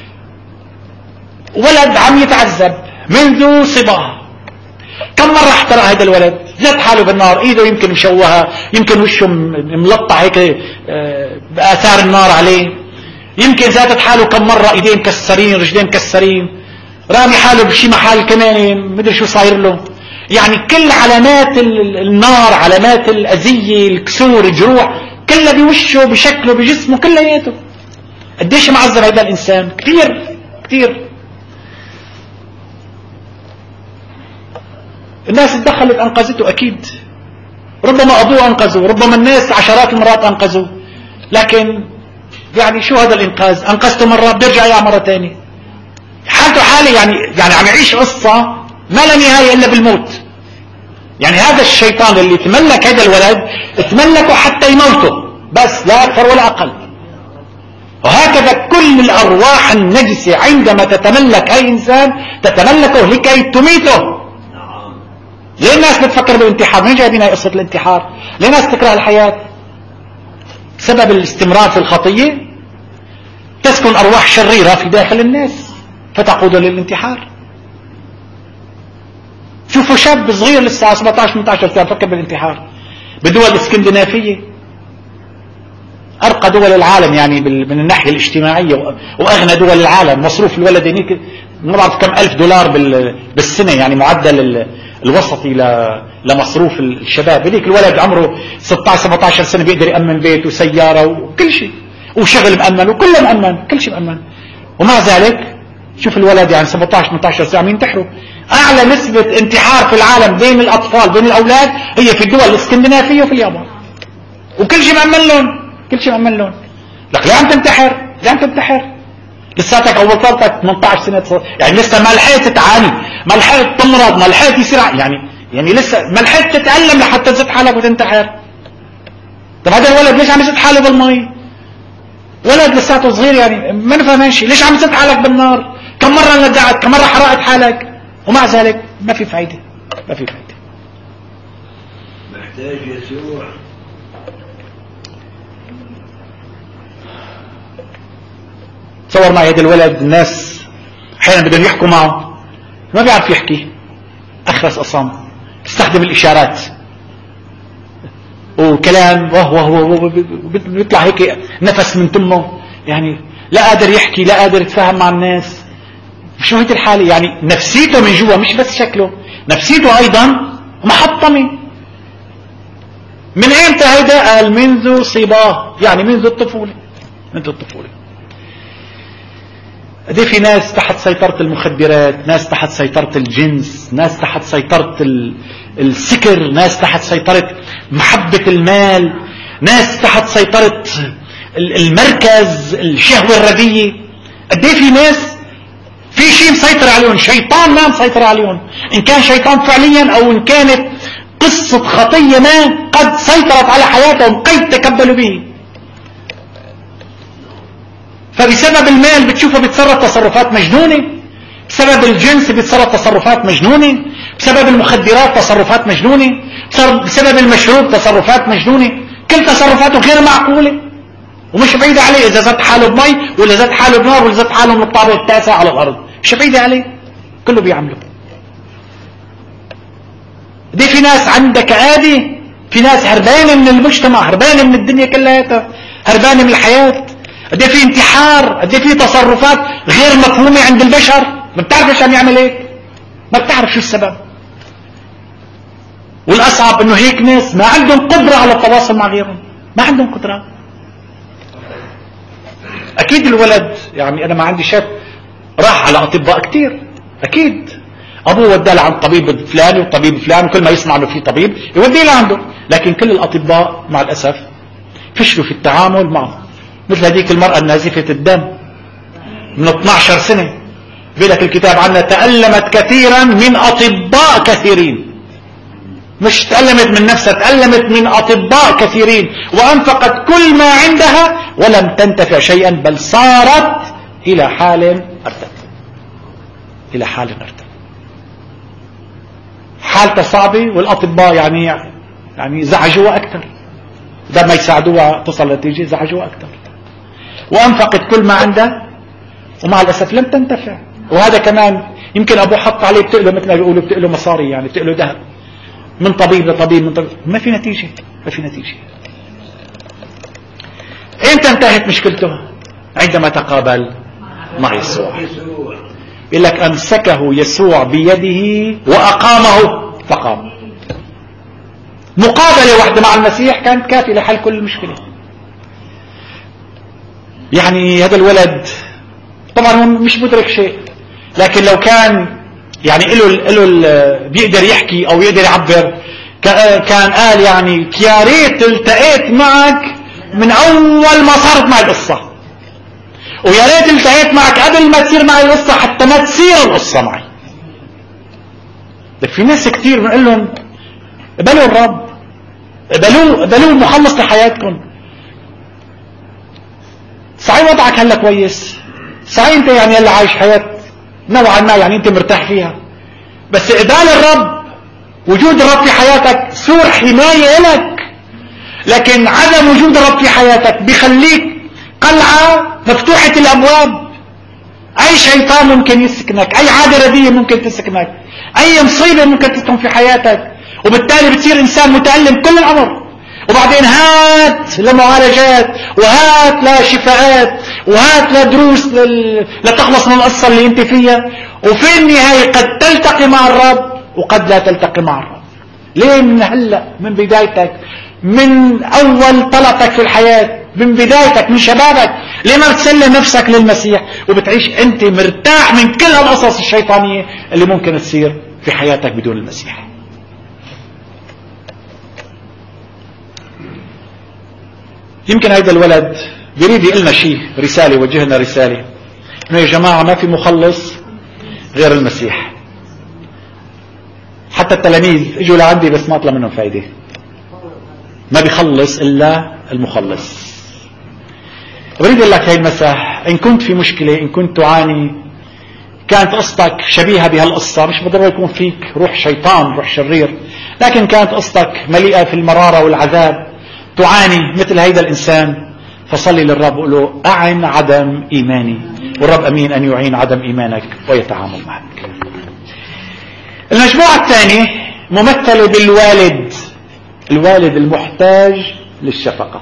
ولد عم يتعذب منذ صباه. كم مرة احترق هذا الولد؟ زاد حاله بالنار، ايده يمكن مشوهة، يمكن وشه ملطع هيك بآثار النار عليه، يمكن زادت حاله كم مرة ايديه مكسرين، رجلين مكسرين، رامي حاله بشي محل كمان مدري شو صاير له. يعني كل علامات النار، علامات الأذية، الكسور، الجروح، كلها بوشه بشكله بجسمه كلياته. قديش معذب هذا الإنسان؟ كثير كثير. الناس اتدخلت أنقذته أكيد، ربما أبوه أنقذه، ربما الناس عشرات المرات أنقذوا، لكن يعني شو هذا الإنقاذ؟ أنقذته مرة بيرجع يقع مرة تانية. حالته حالة يعني يعني عم يعيش قصة ما لا نهاية إلا بالموت. يعني هذا الشيطان اللي تملك هذا الولد تملكه حتى يموته بس، لا أكثر ولا أقل. وهكذا كل الأرواح النجسة عندما تتملك أي إنسان تتملكه لكي تميته. ليه الناس بتفكر بالانتحار؟ من جايبين هاي قصة الانتحار؟ ليه الناس تكره الحياة؟ سبب الاستمرار في الخطية، تسكن أرواح شريرة في داخل الناس فتقود للانتحار. شوفوا شاب صغير لسه سبعة عشر ثمانية عشر سنة فكر بالانتحار. بدول الاسكندنافية أرقى دول العالم يعني من الناحية الاجتماعية، وأغنى دول العالم، مصروف الولد هنيك ما بعرف كم ألف دولار بالسنة، يعني معدل الوسطي لمصروف الشباب. هذيك الولد عمره ستة عشر سبعة عشر سنة بيقدر يأمن بيت وسيارة وكل شيء، وشغل مأمن وكله مأمن، كل شيء مأمن. ومع ذلك شوف الولد يعني سبعة عشر ثمانية عشر سنة عم ينتحروا. أعلى نسبة انتحار في العالم بين الأطفال بين الأولاد هي في الدول الاسكندنافية وفي اليابان، وكل شيء مأمن لهم، كل شيء مأمن لهم. لك ليه عم تنتحر؟ ليه عم تنتحر؟ لساتك أول طلتك ثمانية عشر سنة، يعني لسه ما لحقت تعاني، ما لحقت تمرض، ما لحقت يصير يعني يعني لسه ما لحقت تتألم لحتى تزت حالك وتنتحر. طب هذا الولد ليش عم يزت حاله بالمي؟ ولد لساته صغير يعني ما نفهم شيء، ليش عم يزت حالك بالنار؟ كم مرة ندعت، كم مرة حرقت حالك، ومع ذلك ما في فايدة، ما في فايدة. محتاج يسوع. تصور معي هذا الولد، الناس احيانا بدهم يحكوا معه ما بيعرف يحكي، اخرس اصم، بيستخدم الاشارات وكلام وهو هو بيطلع هيك نفس من تمه، يعني لا قادر يحكي، لا قادر يتفاهم مع الناس. شو هيك الحالة؟ يعني نفسيته من جوا، مش بس شكله، نفسيته ايضا محطمة. من امتى هيدا؟ قال منذ صباه، يعني منذ الطفولة، منذ الطفولة. دي في ناس تحت سيطرة المخدرات، ناس تحت سيطرة الجنس، ناس تحت سيطرة السكر، ناس تحت سيطرة محبة المال، ناس تحت سيطرة المركز، الشهوة الردية. قد ايه في ناس في شيء مسيطر عليهم، شيطان ما مسيطر عليهم، ان كان شيطان فعليا او ان كانت قصة خطية ما قد سيطرت على حياتهم قد تكبلوا به. فبسبب المال بتشوفه بيتصرف تصرفات مجنونة، بسبب الجنس بيتصرف تصرفات مجنونة، بسبب المخدرات تصرفات مجنونة، بسبب المشروب تصرفات مجنونة. كل تصرفاته غير معقولة ومش بعيدة عليه، إذا زاد حاله بمي ولا زاد حاله بنار ولا زاد حاله من الطابق التاسع على الأرض، مش بعيدة عليه، كله بيعمله. دي في ناس عندها كآبة، في ناس هربانة من المجتمع، هربانة من الدنيا كلها، هربانة من الحياة. قد في انتحار، قد في تصرفات غير مفهومة عند البشر، ما بتعرفش عم يعمل هيك، ما بتعرف شو السبب. والأصعب انه هيك ناس ما عندهم قدرة على التواصل مع غيرهم، ما عندهم قدرة. اكيد الولد يعني انا ما عندي شك راح على اطباء كتير، اكيد ابوه وداه لعند طبيب فلاني وطبيب فلان، وكل ما يسمع انه في طبيب يوديه لعنده. لكن كل الاطباء مع الاسف فشلوا في التعامل معه. مثل هذيك المرأة النازفة الدم من اثني عشر سنة، في لك الكتاب عنها تألمت كثيرا من اطباء كثيرين، مش تألمت من نفسها، تألمت من اطباء كثيرين، وانفقت كل ما عندها ولم تنتفع شيئا، بل صارت الى حال ارتد، الى حال ارتد. حالته صعبة والاطباء يعني يعني زعجوها اكثر، بدل ما يساعدوها تصل لنتيجة زعجوها اكثر، وانفقت كل ما عندها ومع الاسف لم تنتفع. وهذا كمان يمكن ابوه حط عليه بتقله، مثل ما بيقولوا بتقله مصاري، يعني بتقله ذهب، من طبيب لطبيب من طبيب، ما في نتيجة، ما في نتيجة. امتى انتهت مشكلته؟ عندما تقابل مع يسوع. يقول لك امسكه يسوع بيده واقامه فقام. مقابلة واحدة مع المسيح كانت كافية لحل كل المشكلة. يعني هذا الولد طبعا هو مش مدرك شيء، لكن لو كان يعني له له بيقدر يحكي او يقدر يعبر، كان قال يعني يا ريت التقيت معك من اول ما صارت معي القصة، ويا ريت التقيت معك قبل ما تصير معي القصة حتى ما تصير القصة معي. لك في ناس كتير بنقول لهم قبلوا الرب، قبلوا قبلوا المخلص لحياتكم. صحيح وضعك هلا كويس، صحيح انت يعني هلا عايش حياة نوعا ما يعني انت مرتاح فيها، بس قبال الرب، وجود الرب في حياتك سور حماية لك. لكن عدم وجود الرب في حياتك بيخليك قلعة مفتوحة الابواب. اي شيطان ممكن يسكنك، اي عادة ردية ممكن تسكنك، اي مصيبة ممكن تسكن في حياتك، وبالتالي بتصير انسان متألم كل العمر. وبعدين هات لمعالجات، وهات لشفاءات، وهات لدروس لل... لتخلص من القصة اللي انت فيها، وفي النهاية قد تلتقي مع الرب وقد لا تلتقي مع الرب. ليه؟ من هلأ، من بدايتك، من اول طلقتك في الحياة، من بدايتك، من شبابك، ليه ما بتسلم نفسك للمسيح وبتعيش انت مرتاح من كل القصص الشيطانية اللي ممكن تصير في حياتك بدون المسيح؟ يمكن هذا الولد يريد يقلنا شيء، رسالة، يوجهنا رسالة انه يا جماعة ما في مخلص غير المسيح. حتى التلاميذ اجوا لعندي بس ما طلع منهم فايدة، ما بيخلص الا المخلص. بريد اقول لك هاي المساء، ان كنت في مشكلة، ان كنت تعاني، كانت قصتك شبيهة بهالقصة، مش بالضرورة يكون فيك روح شيطان، روح شرير، لكن كانت قصتك مليئة في المرارة والعذاب، تعاني مثل هيدا الإنسان، فصلي للرب وقل له أعن عدم إيماني، والرب أمين أن يعين عدم إيمانك ويتعامل معك. المجموعة الثانية ممثلة بالوالد، الوالد المحتاج للشفقة.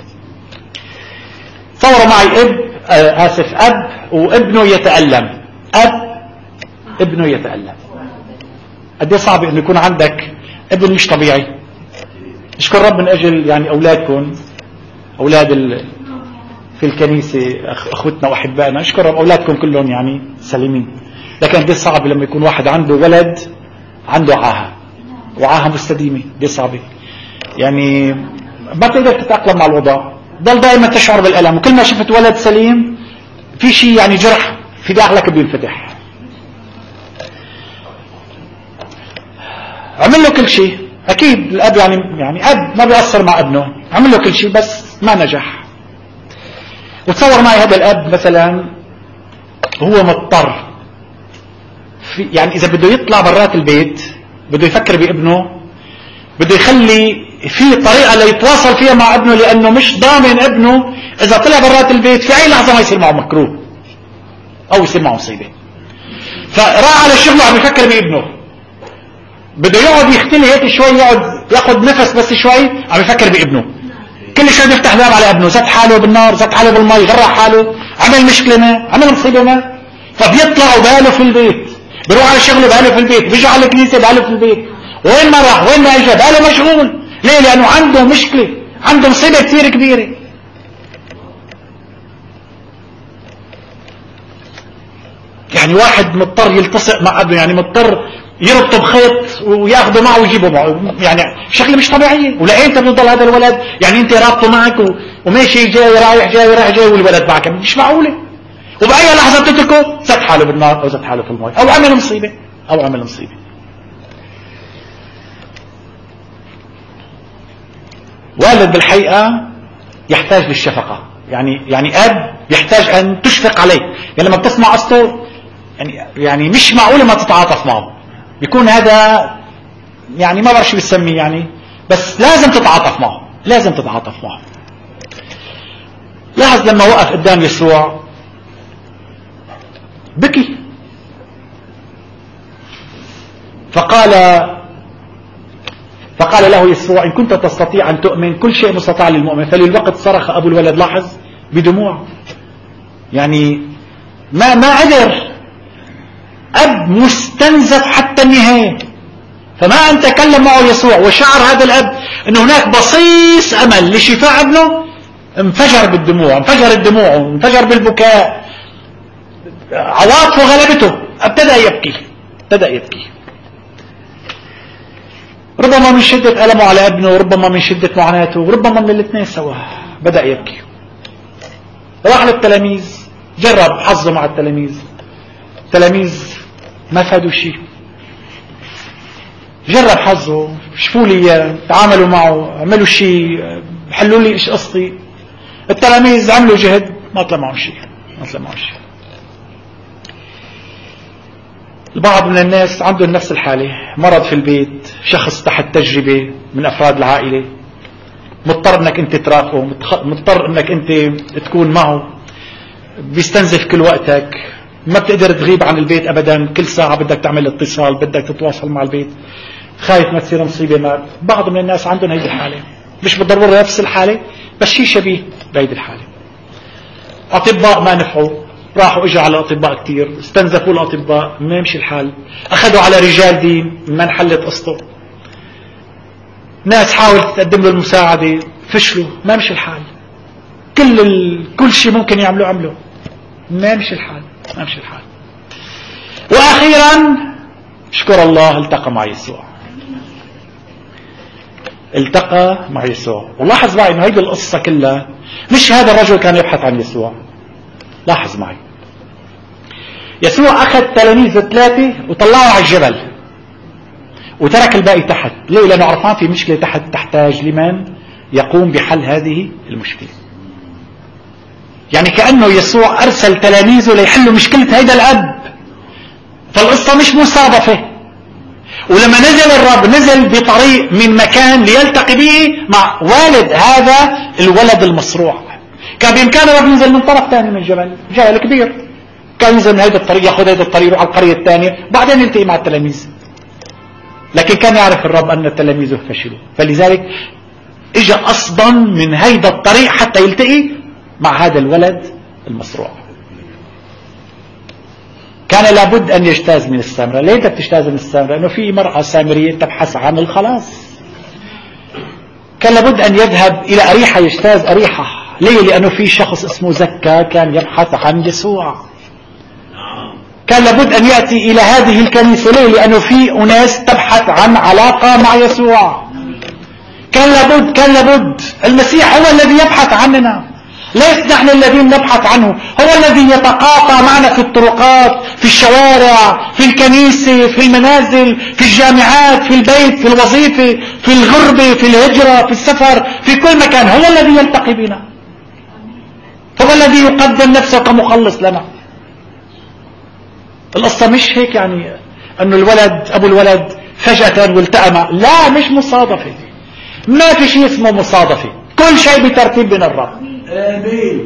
تصوروا معي اب آه آسف أب وابنه يتألم، أب ابنه يتألم. قد ايه صعب انه يكون عندك ابن مش طبيعي. اشكر رب من اجل يعني اولادكم، اولاد ال... في الكنيسة اخوتنا واحبائنا، اشكر رب اولادكم كلهم يعني سليمين. لكن دي صعب لما يكون واحد عنده ولد عنده عاهة، وعاهة مستديمة، دي صعبة. يعني ما تقدر تتأقلم مع الوضع، ضل دائما تشعر بالألم، وكل ما شفت ولد سليم في شيء يعني جرح في داخلك بينفتح. عمل له كل شيء، اكيد الاب يعني يعني اب ما بيأثر مع ابنه، عمل له كل شيء بس ما نجح. وتصور معي هذا الاب مثلا هو مضطر في يعني اذا بده يطلع برات البيت بده يفكر بابنه، بده يخلي في طريقة ليتواصل فيها مع ابنه، لانه مش ضامن ابنه اذا طلع برات البيت في اي لحظة ما يصير معه مكروه او يصير معه مصيبة. فراح على شغله عم يفكر بابنه، بده يقعد يختلي هيك شوي، يقعد ياخذ نفس بس شوي، عم يفكر بابنه. كل شوي بيفتح باب على ابنه، زت حاله بالنار، زت حاله بالمي، غرق حاله، عمل مشكلة ما، عمل مصيبة ما. فبيطلع وباله في البيت، بيروح على شغله باله في البيت، بيجي على الكنيسة باله في البيت، وين ما راح وين ما اجى باله مشغول. ليه؟ لانه عنده مشكلة، عنده مصيبة كثير كبيرة. يعني واحد مضطر يلتصق مع ابنه، يعني مضطر يربطه بخيط وياخده معه ويجيبه معه، يعني شكله مش طبيعية. ولأين انت بتضل هذا الولد؟ يعني انت رابطه معك وماشي جاي رايح جاي رايح جاي والولد معك، مش معقولة. وبأي لحظة بتتركه زت حاله بالنار او زت حاله في الماء او عمل مصيبة او عمل مصيبة. والد بالحقيقة يحتاج للشفقة، يعني يعني اب يحتاج ان تشفق عليه. يعني لما بتسمع قصته يعني يعني مش معقولة ما تتعاطف معه، بيكون هذا يعني ما بعرف شو بسميه يعني، بس لازم تتعاطف معه، لازم تتعاطف معه. لاحظ لما وقف قدام يسوع بكي، فقال فقال له يسوع إن كنت تستطيع أن تؤمن كل شيء مستطاع للمؤمن. فللوقت صرخ أبو الولد، لاحظ بدموع، يعني ما ما قدر، أب مستنزف حتى النهاية. فما أن تكلم معه يسوع وشعر هذا الأب أن هناك بصيص أمل لشفاء ابنه، انفجر بالدموع، انفجر الدموع، انفجر بالبكاء، عواطفه غلبته، ابتدأ يبكي ابتدأ يبكي ربما من شدة ألمه على ابنه، وربما من شدة معاناته، وربما من الاثنين سوا بدأ يبكي. راح للتلاميذ، جرب حظه مع التلاميذ، التلاميذ ما فادوا شيء. جرب حظه، شفوا لي، تعاملوا معه، عملوا شيء، حلوا لي ايش قصتي. التلاميذ عملوا جهد، ما طلع معهم شيء، ما طلع معهم شيء. البعض من الناس عندهم نفس الحالة، مرض في البيت، شخص تحت تجربة من أفراد العائلة، مضطر انك انت تراقبه، مضطر انك انت تكون معه، بيستنزف كل وقتك، ما بتقدر تغيب عن البيت ابدا، كل ساعة بدك تعمل اتصال، بدك تتواصل مع البيت، خايف ما تصير مصيبة. ما بعض من الناس عندهم هيدي الحالة، مش بالضرورة نفس الحالة بس شيء شبيه بهيدي الحالة. أطباء ما نفعوا، راحوا اجوا على أطباء كتير، استنزفوا الأطباء، ما يمشي الحال، أخذوا على رجال دين، ما انحلت قصته. ناس حاولت تقدم له المساعدة، فشلوا، ما يمشي الحال. كل ال... كل شيء ممكن يعملوا عملوا، ما يمشي الحال، ما يمشي الحال. وأخيرا اشكر الله التقى مع يسوع، التقى مع يسوع. ولاحظ معي انه هيدي القصة كلها مش هذا الرجل كان يبحث عن يسوع. لاحظ معي، يسوع اخذ تلاميذ ثلاثة وطلعوا على الجبل وترك الباقي تحت. ليه؟ لانه عرفان في مشكلة تحت تحتاج لمن يقوم بحل هذه المشكلة. يعني كأنه يسوع ارسل تلاميذه ليحلوا مشكلة هيدا الاب. فالقصة مش مصادفة. ولما نزل الرب نزل بطريق من مكان ليلتقي به مع والد هذا الولد المصروع. كان بإمكانه الرب ينزل من طرف ثاني من الجبل، جبل كبير، كان ينزل من هذا الطريق، ياخذ هذا الطريق يروح على القرية الثانية بعدين يلتقي مع التلاميذ. لكن كان يعرف الرب أن تلاميذه فشلوا، فلذلك اجى قصدا من هيدا الطريق حتى يلتقي مع هذا الولد المصروع. كان لابد أن يجتاز من السامرة. ليه بدك تجتاز من السامرة؟ لأنه في مرأة سامرية تبحث عن الخلاص. كان لابد أن يذهب إلى أريحة يجتاز أريحة. ليه؟ لأنه في شخص اسمه زكا كان يبحث عن يسوع. كان لابد أن يأتي إلى هذه الكنيسة. ليه؟ لأنه في أناس تبحث عن علاقة مع يسوع. كان لابد كان لابد المسيح هو الذي يبحث عننا، ليس نحن الذين نبحث عنه. هو الذي يتقاطع معنا في الطرقات، في الشوارع، في الكنيسة، في المنازل، في الجامعات، في البيت، في الوظيفة، في الغربة، في الهجرة، في السفر، في كل مكان. هو الذي يلتقي بنا، هو الذي يقدم نفسه كمخلص لنا. القصة مش هيك يعني انه الولد ابو الولد فجأة والتقى مع، لا، مش مصادفة. ما في شيء اسمه مصادفة، كل شيء بترتيب من الرب. آمين.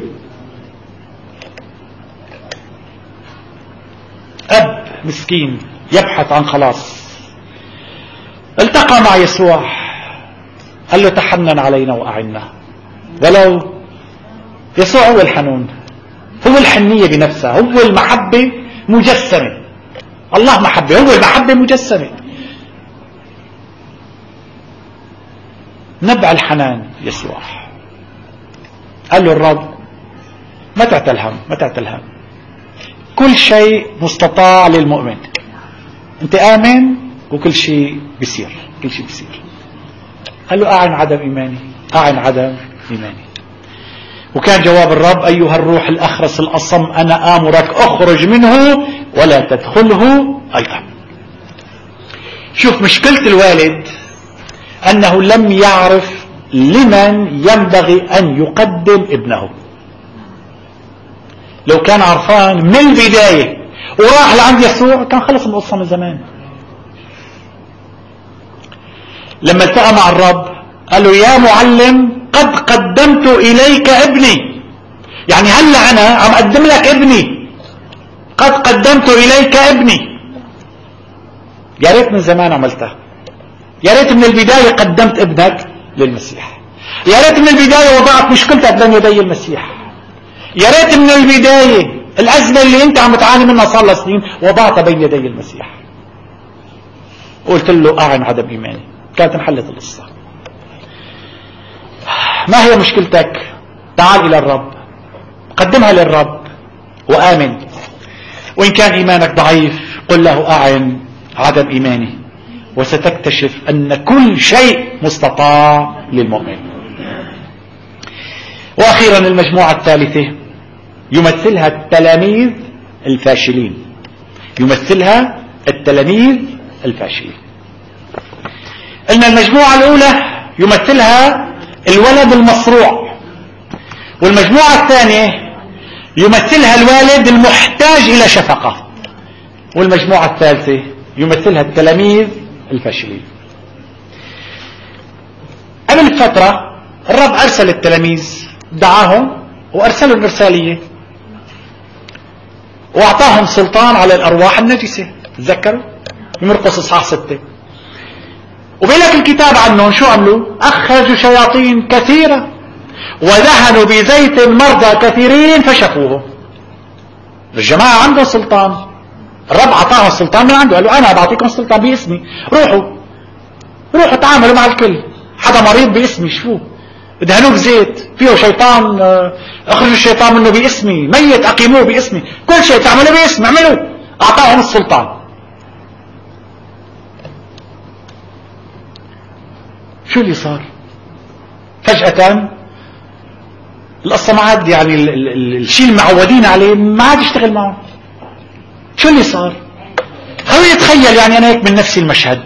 أب مسكين يبحث عن خلاص، التقى مع يسوع، قال له تحنن علينا وأعنا. ولو يسوع هو الحنون، هو الحنية بنفسها، هو المحبة مجسمة. الله محبة، هو المحبة مجسمة. نبع الحنان يسوع. قال له الرب ما تعتلهم ما تعتلهم، كل شيء مستطاع للمؤمن. انت آمن وكل شيء بيصير، كل شيء بيصير. قال له أعن عدم إيماني، أعن عدم إيماني. وكان جواب الرب أيها الروح الأخرس الأصم أنا آمرك أخرج منه ولا تدخله أيضا. شوف مشكلة الوالد أنه لم يعرف لمن ينبغي أن يقدم ابنه. لو كان عرفان من البداية وراح لعند يسوع كان خلص القصة من زمان. لما التقى مع الرب قال له يا معلم قد قدمت إليك ابني، يعني هلا أنا عم أقدم لك ابني، قد قدمت إليك ابني. يا ريت من زمان عملتها، يا ريت من البداية قدمت ابنك للمسيح، يا ريت من البداية وضعت مشكلتك بين يدي المسيح، يا ريت من البداية الأزمة اللي أنت عم تعاني منها صار لها سنين وضعتها بين يدي المسيح. قلت له أعن عدم إيماني، كانت انحلت القصة. ما هي مشكلتك؟ تعال إلى الرب، قدمها للرب وآمن. وإن كان إيمانك ضعيف قل له أعن عدم إيماني، وستكتشف أن كل شيء مستطاع للمؤمن. وأخيرا المجموعة الثالثة يمثلها التلاميذ الفاشلين، يمثلها التلاميذ الفاشلين. إن المجموعة الأولى يمثلها الولد المصروع، والمجموعة الثانية يمثلها الوالد المحتاج إلى شفقة، والمجموعة الثالثة يمثلها التلاميذ الفاشلين. قبل فترة الرب أرسل التلاميذ، دعاهم وأرسلوا الإرسالية وأعطاهم سلطان على الأرواح النجسة. تذكروا مرقس إصحاح ستة. وبيلك الكتاب عنهم شو عملوا؟ أخرجوا شياطين كثيرة ودهنوا بزيت مرضى كثيرين فشفوهم. الجماعة عندهم سلطان، الرب أعطاهم السلطان من عنده، قال له أنا بعطيكم السلطان باسمي، روحوا روحوا تعاملوا مع الكل، حدا مريض باسمي شفوه، ادهنوه بزيت فيه شيطان، اخرجوا الشيطان منه باسمي، ميت اقيموه باسمي، كل شيء تعملوا باسمي اعملوا. اعطاهم السلطان. شو اللي صار؟ فجأة القصة ما عاد يعني الشيء المعودين عليه ما عاد يشتغل معه. شو اللي صار؟ خلوني يتخيل يعني انا هيك من نفسي المشهد.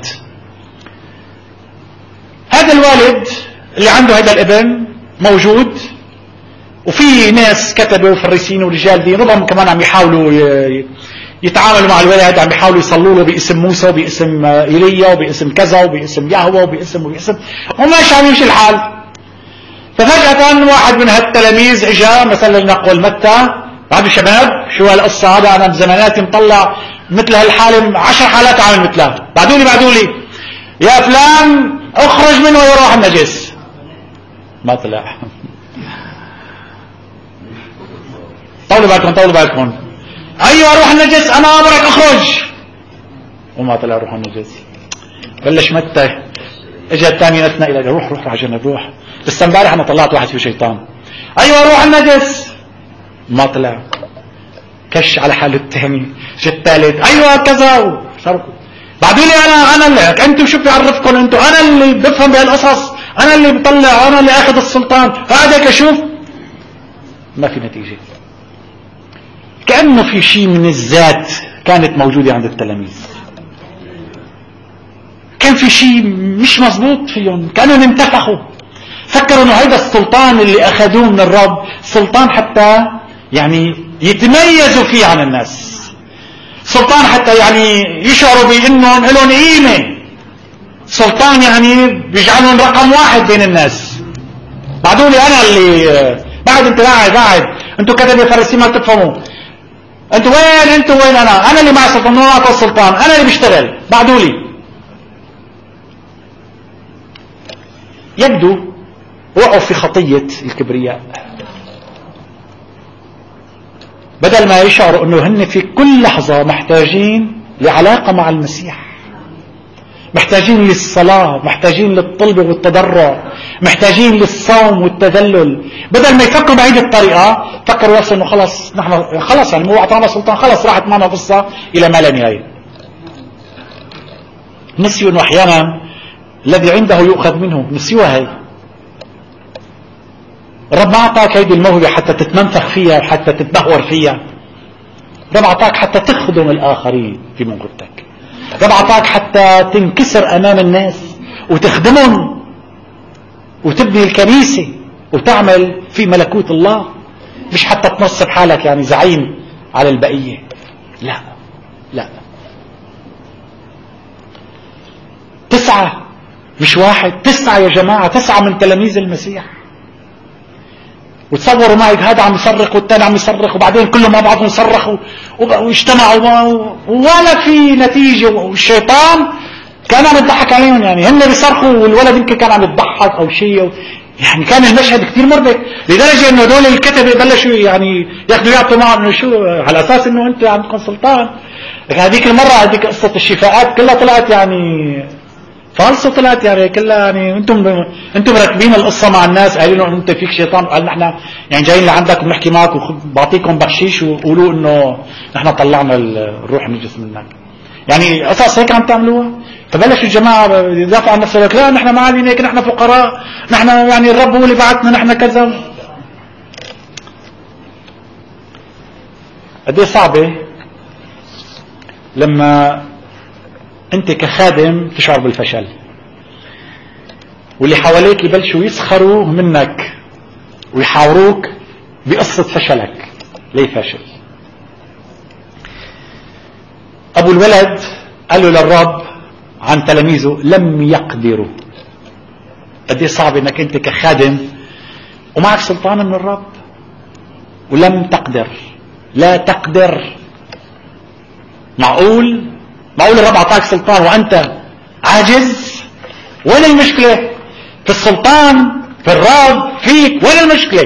هذا الوالد اللي عنده هذا الابن موجود، وفي ناس كتبوا وفريسين ورجال دين ربما كمان عم يحاولوا يتعاملوا مع الولد، عم يحاولوا يصلوا له باسم موسى وباسم ايليا وباسم كذا وباسم يهوه وباسم وباسم وماشي عم يمشي الحال. ففجأة واحد من هالتلاميذ اجا مثلا نقول متى، بعده شباب شو هالقصة هذا، انا بزماناتي مطلع مثل هالحالة عشر حالات عامل مثلها، بعدولي بعدولي يا فلان اخرج منه يا روح النجس. ما طلع. طولوا بالكم طولوا بالكم. ايوه روح النجس انا امرك اخرج، وما طلع روح النجس. بلش متى اجى الثاني نتنا الى روح روح روح عشان روح، بس امبارح انا طلعت واحد فيه شيطان. ايوه روح النجس، ما طلع. كش على حاله الثاني، جاء الثالث ايوه كذا. بعدوا لي انا انا اللي انتم شو بيعرفكم انتم، انا اللي بفهم بهالقصص، انا اللي بطلع، انا اللي اخذ السلطان، قاعد هيك اشوف ما في نتيجة. كأنه في شيء من الذات كانت موجودة عند التلاميذ، كان في شيء مش مظبوط فيهم، كانوا انتفخوا، فكروا انه هذا السلطان اللي اخذوه من الرب سلطان حتى يعني يتميزوا فيه عن الناس، سلطان حتى يعني يشعروا بانهم لهم قيمة، سلطان يعني بيجعلهم رقم واحد بين الناس. بعدوا لي انا اللي بعد، انت قاعد قاعد انتوا كتبوا فارسي ما تفهموا، انتوا وين انتوا وين انا انا اللي معي سلطان، انا اعطى السلطان، انا اللي بشتغل. بعدوا لي يبدو وقعوا في خطية الكبرياء، بدل ما يشعروا انه هن في كل لحظة محتاجين لعلاقة مع المسيح، محتاجين للصلاة، محتاجين للطلب والتضرع، محتاجين للصوم والتذلل، بدل ما يفكروا بعيد الطريقة فكروا نفسهم انه خلص نحن خلص يعني مو اعطانا سلطان، خلص راحت معنا قصة الى ما لا نهاية. نسيوا انه احيانا الذي عنده يؤخذ منه، نسيوها هي. رب ما اعطاك هيدي الموهبة حتى تتمنفخ فيها، حتى تتبهور فيها. رب اعطاك حتى تخدم الاخرين في موهبتك، رب اعطاك حتى تنكسر امام الناس وتخدمهم وتبني الكنيسة وتعمل في ملكوت الله، مش حتى تنصب حالك يعني زعيم على البقية. لا لا، تسعة مش واحد، تسعة يا جماعة، تسعة من تلاميذ المسيح. وتصوروا معي هذا عم يصرخ والثاني عم يصرخ، وبعدين كلهم مع بعضهم يصرخوا ويجتمعوا ولا في نتيجة، والشيطان كان عم يضحك عليهم، يعني هن بيصرخوا والولد يمكن كان عم يضحك او شيء، يعني كان المشهد كتير مربك، لدرجة انه دول الكتبة بلشوا يعني ياخذوا يعطوا معهم انه شو على اساس انه انت عندكم سلطان. لكن هذيك المرة هذيك قصة الشفاءات كلها طلعت يعني فالصة، طلعت يعني كلها يعني انتم انتم مركبين القصة مع الناس، قالوا لهم انت فيك شيطان، وقال نحن يعني جايين لعندك وبنحكي معك وبعطيكم بخشيش وقولوا انه نحن طلعنا الروح النجس منك. يعني قصص هيك عم تعملوها. فبلشوا الجماعة يدافعوا عن نفسهم، لا نحن ما علينا هيك، نحن فقراء، نحن يعني الرب هو اللي بعثنا، نحن كذا. قد ايه صعبة لما انت كخادم تشعر بالفشل واللي حواليك يبلشوا يسخروا منك ويحاوروك بقصة فشلك. ليه فاشل؟ ابو الولد قال له للرب عن تلاميذه لم يقدروا. قد ايه صعب انك انت كخادم ومعك سلطان من الرب ولم تقدر، لا تقدر. معقول معقول الرب اعطاك سلطان وانت عاجز؟ وين المشكلة؟ في السلطان، في الرب، فيك. وين المشكلة؟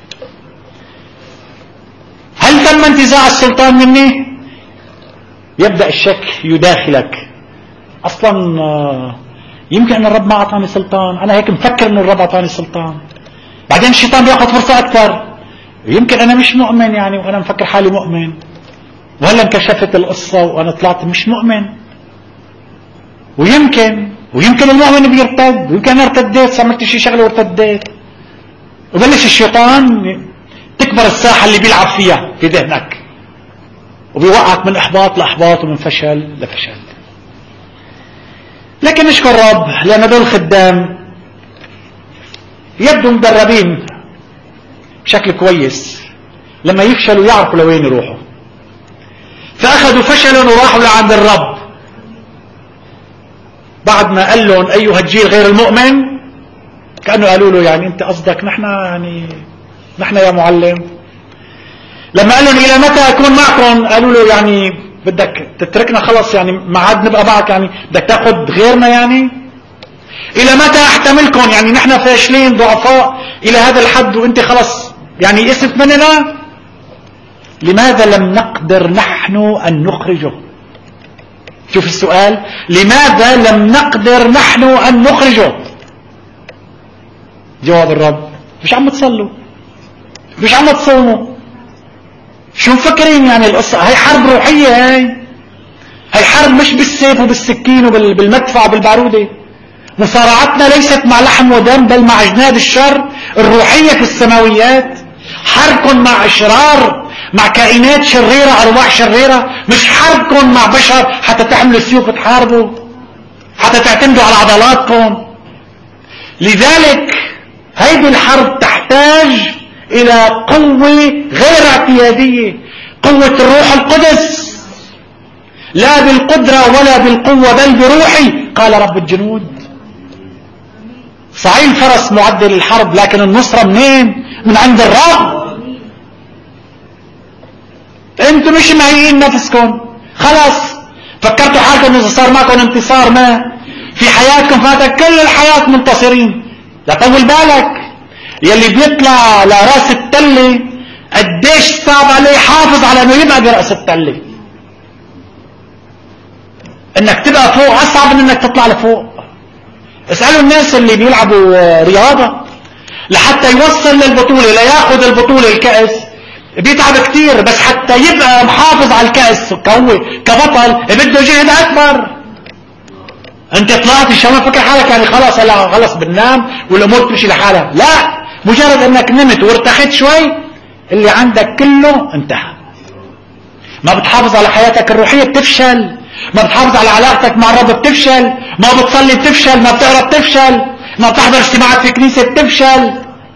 هل تم انتزاع السلطان مني؟ يبدأ الشك يداخلك، اصلا يمكن ان الرب ما اعطاني سلطان، انا هيك مفكر ان الرب اعطاني سلطان. بعدين الشيطان بياخذ فرصة اكثر، يمكن انا مش مؤمن يعني وانا مفكر حالي مؤمن، وهلا انكشفت القصة وانا طلعت مش مؤمن. ويمكن ويمكن المؤمن بيرتد، ويمكن انا ارتديت، عملت شي شغله وارتديت. وبلش الشيطان تكبر الساحة اللي بيلعب فيها في ذهنك، وبيوقعك من احباط لاحباط ومن فشل لفشل. لكن نشكر الرب لان دول خدام يبدو مدربين بشكل كويس، لما يفشلوا يعرفوا لوين يروحوا. فاخذوا فشلا وراحوا لعند الرب بعد ما قال لهم ايها الجيل غير المؤمن، كانوا قالوا له يعني انت قصدك نحن يعني نحن يا معلم. لما قال لهم الى متى اكون معكم، قالوا له يعني بدك تتركنا خلص، يعني ما عاد نبقى معك، يعني بدك تاخذ غيرنا يعني. الى متى احتملكم، يعني نحن فاشلين ضعفاء الى هذا الحد وانت خلص يعني يئست مننا. لماذا لم نقدر نحن ان نخرجه؟ شوف السؤال، لماذا لم نقدر نحن ان نخرجه؟ جواب الرب، مش عم تصلوا، مش عم تصوموا. شو مفكرين يعني القصة؟ هاي حرب روحية، هاي هاي حرب مش بالسيف وبالسكين وبالمدفع وبالبارودة. مصارعتنا ليست مع لحم ودم بل مع أجناد الشر الروحية في السماويات. حربكم مع أشرار، مع كائنات شريرة، أرواح شريرة، مش حربكم مع بشر حتى تحملوا السيوف وتحاربوا، حتى تعتمدوا على عضلاتكم. لذلك هذه الحرب تحتاج إلى قوة غير اعتيادية، قوة الروح القدس، لا بالقدرة ولا بالقوة بل بروحي قال رب الجنود. صحيح الفرس معد للحرب، لكن النصرة منين؟ من عند الرب. انتم مش مهيئين نفسكم، خلاص فكرتوا حالكم اذا صار معكم انتصار ما في حياتكم، فاتك كل الحياة منتصرين. لا طول بالك، يلي بيطلع لراس التلة قديش صعب عليه حافظ على انه يبقى برأس التلة. انك تبقى فوق اصعب من انك تطلع لفوق. اسألوا الناس اللي بيلعبوا رياضة لحتى يوصل للبطولة، لا ياخذ البطولة الكأس بيتعب كتير، بس حتى يبقى محافظ على الكأس كوي كبطل بده جهد اكبر. انت طلعت الشباب فكر حالك يعني خلاص لا خلاص بننام والامور تمشي لحالها، لا، مجرد انك نمت وارتخيت شوي اللي عندك كله انتهى. ما بتحافظ على حياتك الروحية بتفشل، ما بتحافظ على علاقتك مع الرب بتفشل، ما بتصلي بتفشل، ما بتقرا بتفشل، ما بتحضر اجتماعات في كنيسة بتفشل.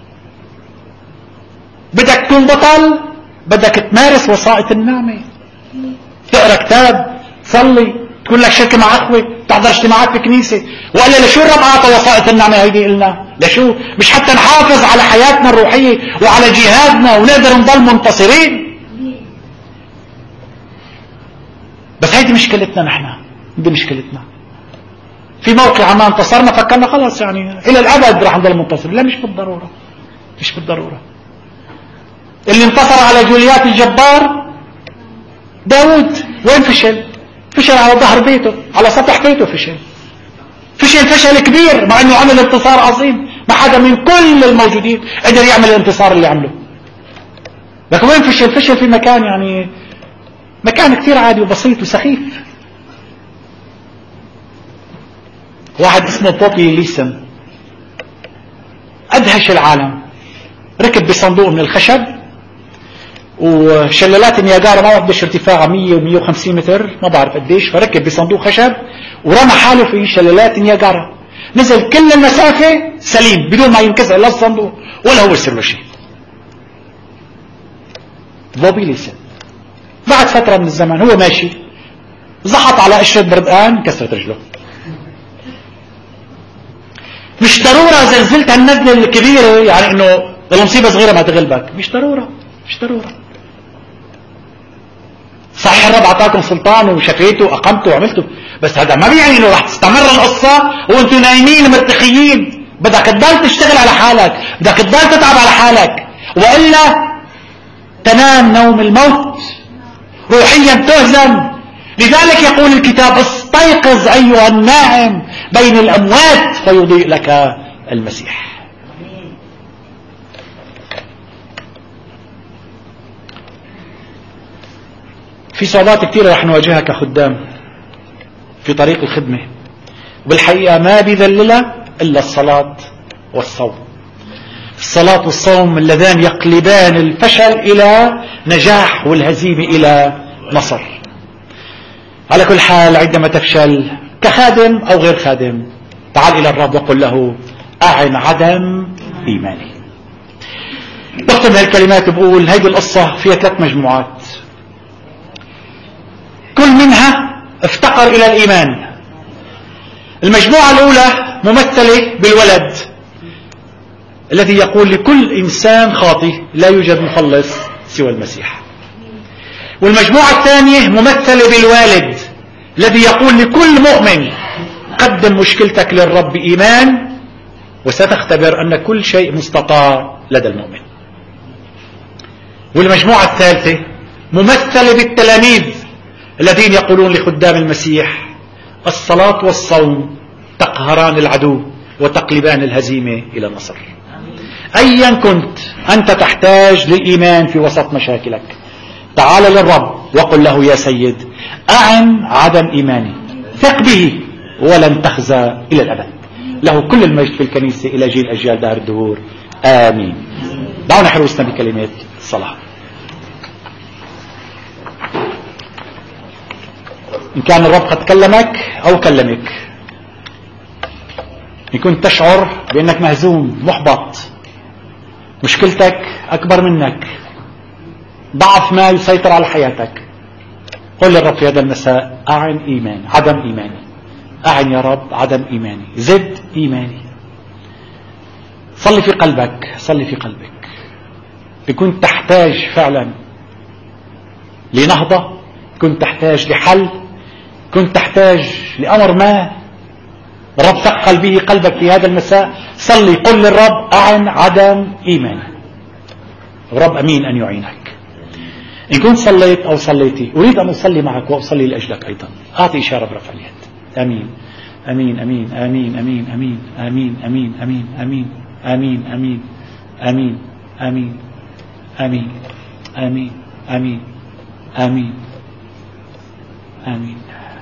بدك تكون بطل، بدك تمارس وسائط النعمة، تقرا كتاب، تصلي، تكون لك شركة مع اخوة، تحضر اجتماعات في كنيسة. وإلا لشو الرب اعطى وسائط النعمة هيدي قلنا؟ لشو؟ مش حتى نحافظ على حياتنا الروحية وعلى جهادنا ونقدر نضل منتصرين. بس هيدي مشكلتنا نحن، هيدي مشكلتنا. في موقع عما انتصرنا فكرنا خلاص يعني الى الابد رح نضل منتصرين. لا، مش بالضرورة، مش بالضرورة. اللي انتصر على جوليات الجبار داود وين فشل؟ فشل على ظهر بيته، على سطح بيته فشل. فشل فشل كبير مع انه عمل انتصار عظيم، ما حدا من كل الموجودين قدر يعمل الانتصار اللي عمله. لكن وين فشل؟ فشل في مكان يعني مكان كثير عادي وبسيط وسخيف. واحد اسمه بوبي ليسن ادهش العالم، ركب بصندوق من الخشب وشلالات النياجارا ما بعرف ارتفاعها مية ومية وخمسين متر ما بعرف قديش، فركب بصندوق خشب ورمى حاله في شلالات النياجارا، نزل كل المسافة سليم بدون ما ينكسر لا الصندوق ولا هو يصير له شيء. بوبي ليسن بعد فترة من الزمن هو ماشي زحط على قشرة بردقان كسرت رجله. مش ضرورة زلزلت هالنزلة الكبيرة يعني انه المصيبة صغيرة ما تغلبك، مش ضرورة، مش ضرورة. صحيح الرب عطاكم سلطان وشفيته واقمته وعملته، بس هذا ما بيعني انه رح تستمر القصة وانتم نايمين مرتخيين. بدك تضل تشتغل على حالك، بدك تضل تتعب على حالك، وإلا تنام نوم الموت، روحيا تهزم. لذلك يقول الكتاب استيقظ أيها النائم بين الأموات فيضيء لك المسيح. في صعوبات كثيرة رح نواجهها كخدام في طريق الخدمة، وبالحقيقة ما بيذللها إلا الصلاة والصوم. الصلاة والصوم اللذان يقلبان الفشل إلى نجاح والهزيمة إلى نصر. على كل حال عندما تفشل كخادم أو غير خادم تعال إلى الرب وقل له أعن عدم إيماني. بختم هالكلمات بقول هيدي القصة فيها ثلاث مجموعات، كل منها افتقر إلى الإيمان. المجموعة الأولى ممثلة بالولد الذي يقول لكل إنسان خاطئ لا يوجد مخلص سوى المسيح. والمجموعة الثانية ممثلة بالوالد الذي يقول لكل مؤمن قدم مشكلتك للرب بإيمان وستختبر أن كل شيء مستطاع لدى المؤمن. والمجموعة الثالثة ممثلة بالتلاميذ الذين يقولون لخدام المسيح الصلاة والصوم تقهران العدو وتقلبان الهزيمة إلى النصر. أيا كنت أنت تحتاج للإيمان في وسط مشاكلك، تعال للرب وقل له يا سيد أعن عدم إيماني، ثق به ولن تخزى إلى الأبد. له كل المجد في الكنيسة إلى جيل أجيال دهر الدهور آمين. دعونا حروسنا بكلمات الصلاة. إن كان الرب قد كلمك أو كلمك، إن كنت تشعر بأنك مهزوم محبط، مشكلتك أكبر منك، ضعف ما يسيطر على حياتك، قل للرب في هذا المساء أعن إيماني، عدم إيماني، أعن يا رب عدم إيماني، زد إيماني. صلي في قلبك، صلي في قلبك. بكون تحتاج فعلا لنهضة، كنت تحتاج لحل، كنت تحتاج لأمر ما الرب ثقل به قلبك في هذا المساء، صلي قل للرب أعن عدم إيماني. الرب أمين أن يعينك. إن كنت صليت أو صليتي أريد أن أصلي معك وأصلي لأجلك أيضا، أعطي إشارة برفع اليد. أمين أمين أمين أمين أمين أمين أمين أمين أمين أمين أمين أمين أمين أمين أمين أمين أمين آمين آمين.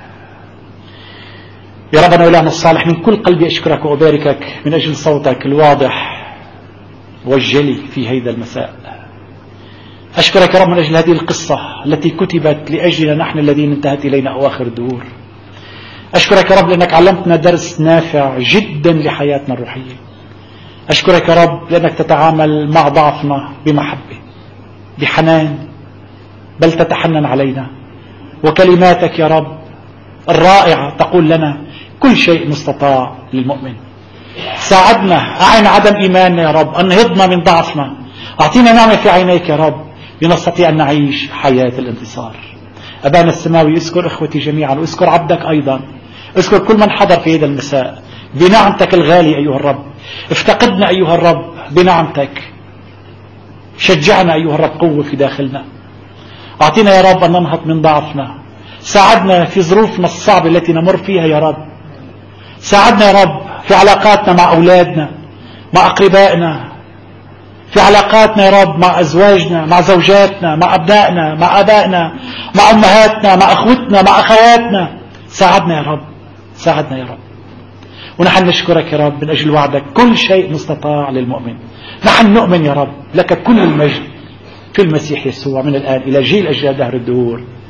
يا ربنا وإلهنا الصالح، من كل قلبي أشكرك وأباركك من أجل صوتك الواضح والجلي في هذا المساء. أشكرك يا رب من أجل هذه القصة التي كتبت لأجلنا نحن الذين انتهت إلينا أواخر الدهور. أشكرك يا رب لأنك علمتنا درس نافع جدا لحياتنا الروحية. أشكرك يا رب لأنك تتعامل مع ضعفنا بمحبة بحنان، بل تتحنن علينا. وكلماتك يا رب الرائعة تقول لنا كل شيء مستطاع للمؤمن. ساعدنا، أعن عدم إيماننا يا رب، أن نهضنا من ضعفنا. أعطينا نعمة في عينيك يا رب لنستطيع أن نعيش حياة الانتصار. أبانا السماوي، اذكر إخوتي جميعا واذكر عبدك أيضا، اذكر كل من حضر في هذا المساء بنعمتك الغالية أيها الرب. افتقدنا أيها الرب بنعمتك، شجعنا أيها الرب قوة في داخلنا. أعطينا يا رب أن ننهض من ضعفنا. ساعدنا في ظروفنا الصعبة التي نمر فيها يا رب. ساعدنا يا رب في علاقاتنا مع أولادنا، مع أقربائنا، في علاقاتنا يا رب مع أزواجنا، مع زوجاتنا، مع أبنائنا، مع أبائنا، مع أمهاتنا، مع أخوتنا، مع أخواتنا. ساعدنا يا رب، ساعدنا يا رب. ونحن نشكرك يا رب من أجل وعدك كل شيء مستطاع للمؤمن. نحن نؤمن يا رب لك كل المجد في المسيح يسوع من الآن إلى جيل أجيال دهر الدهور.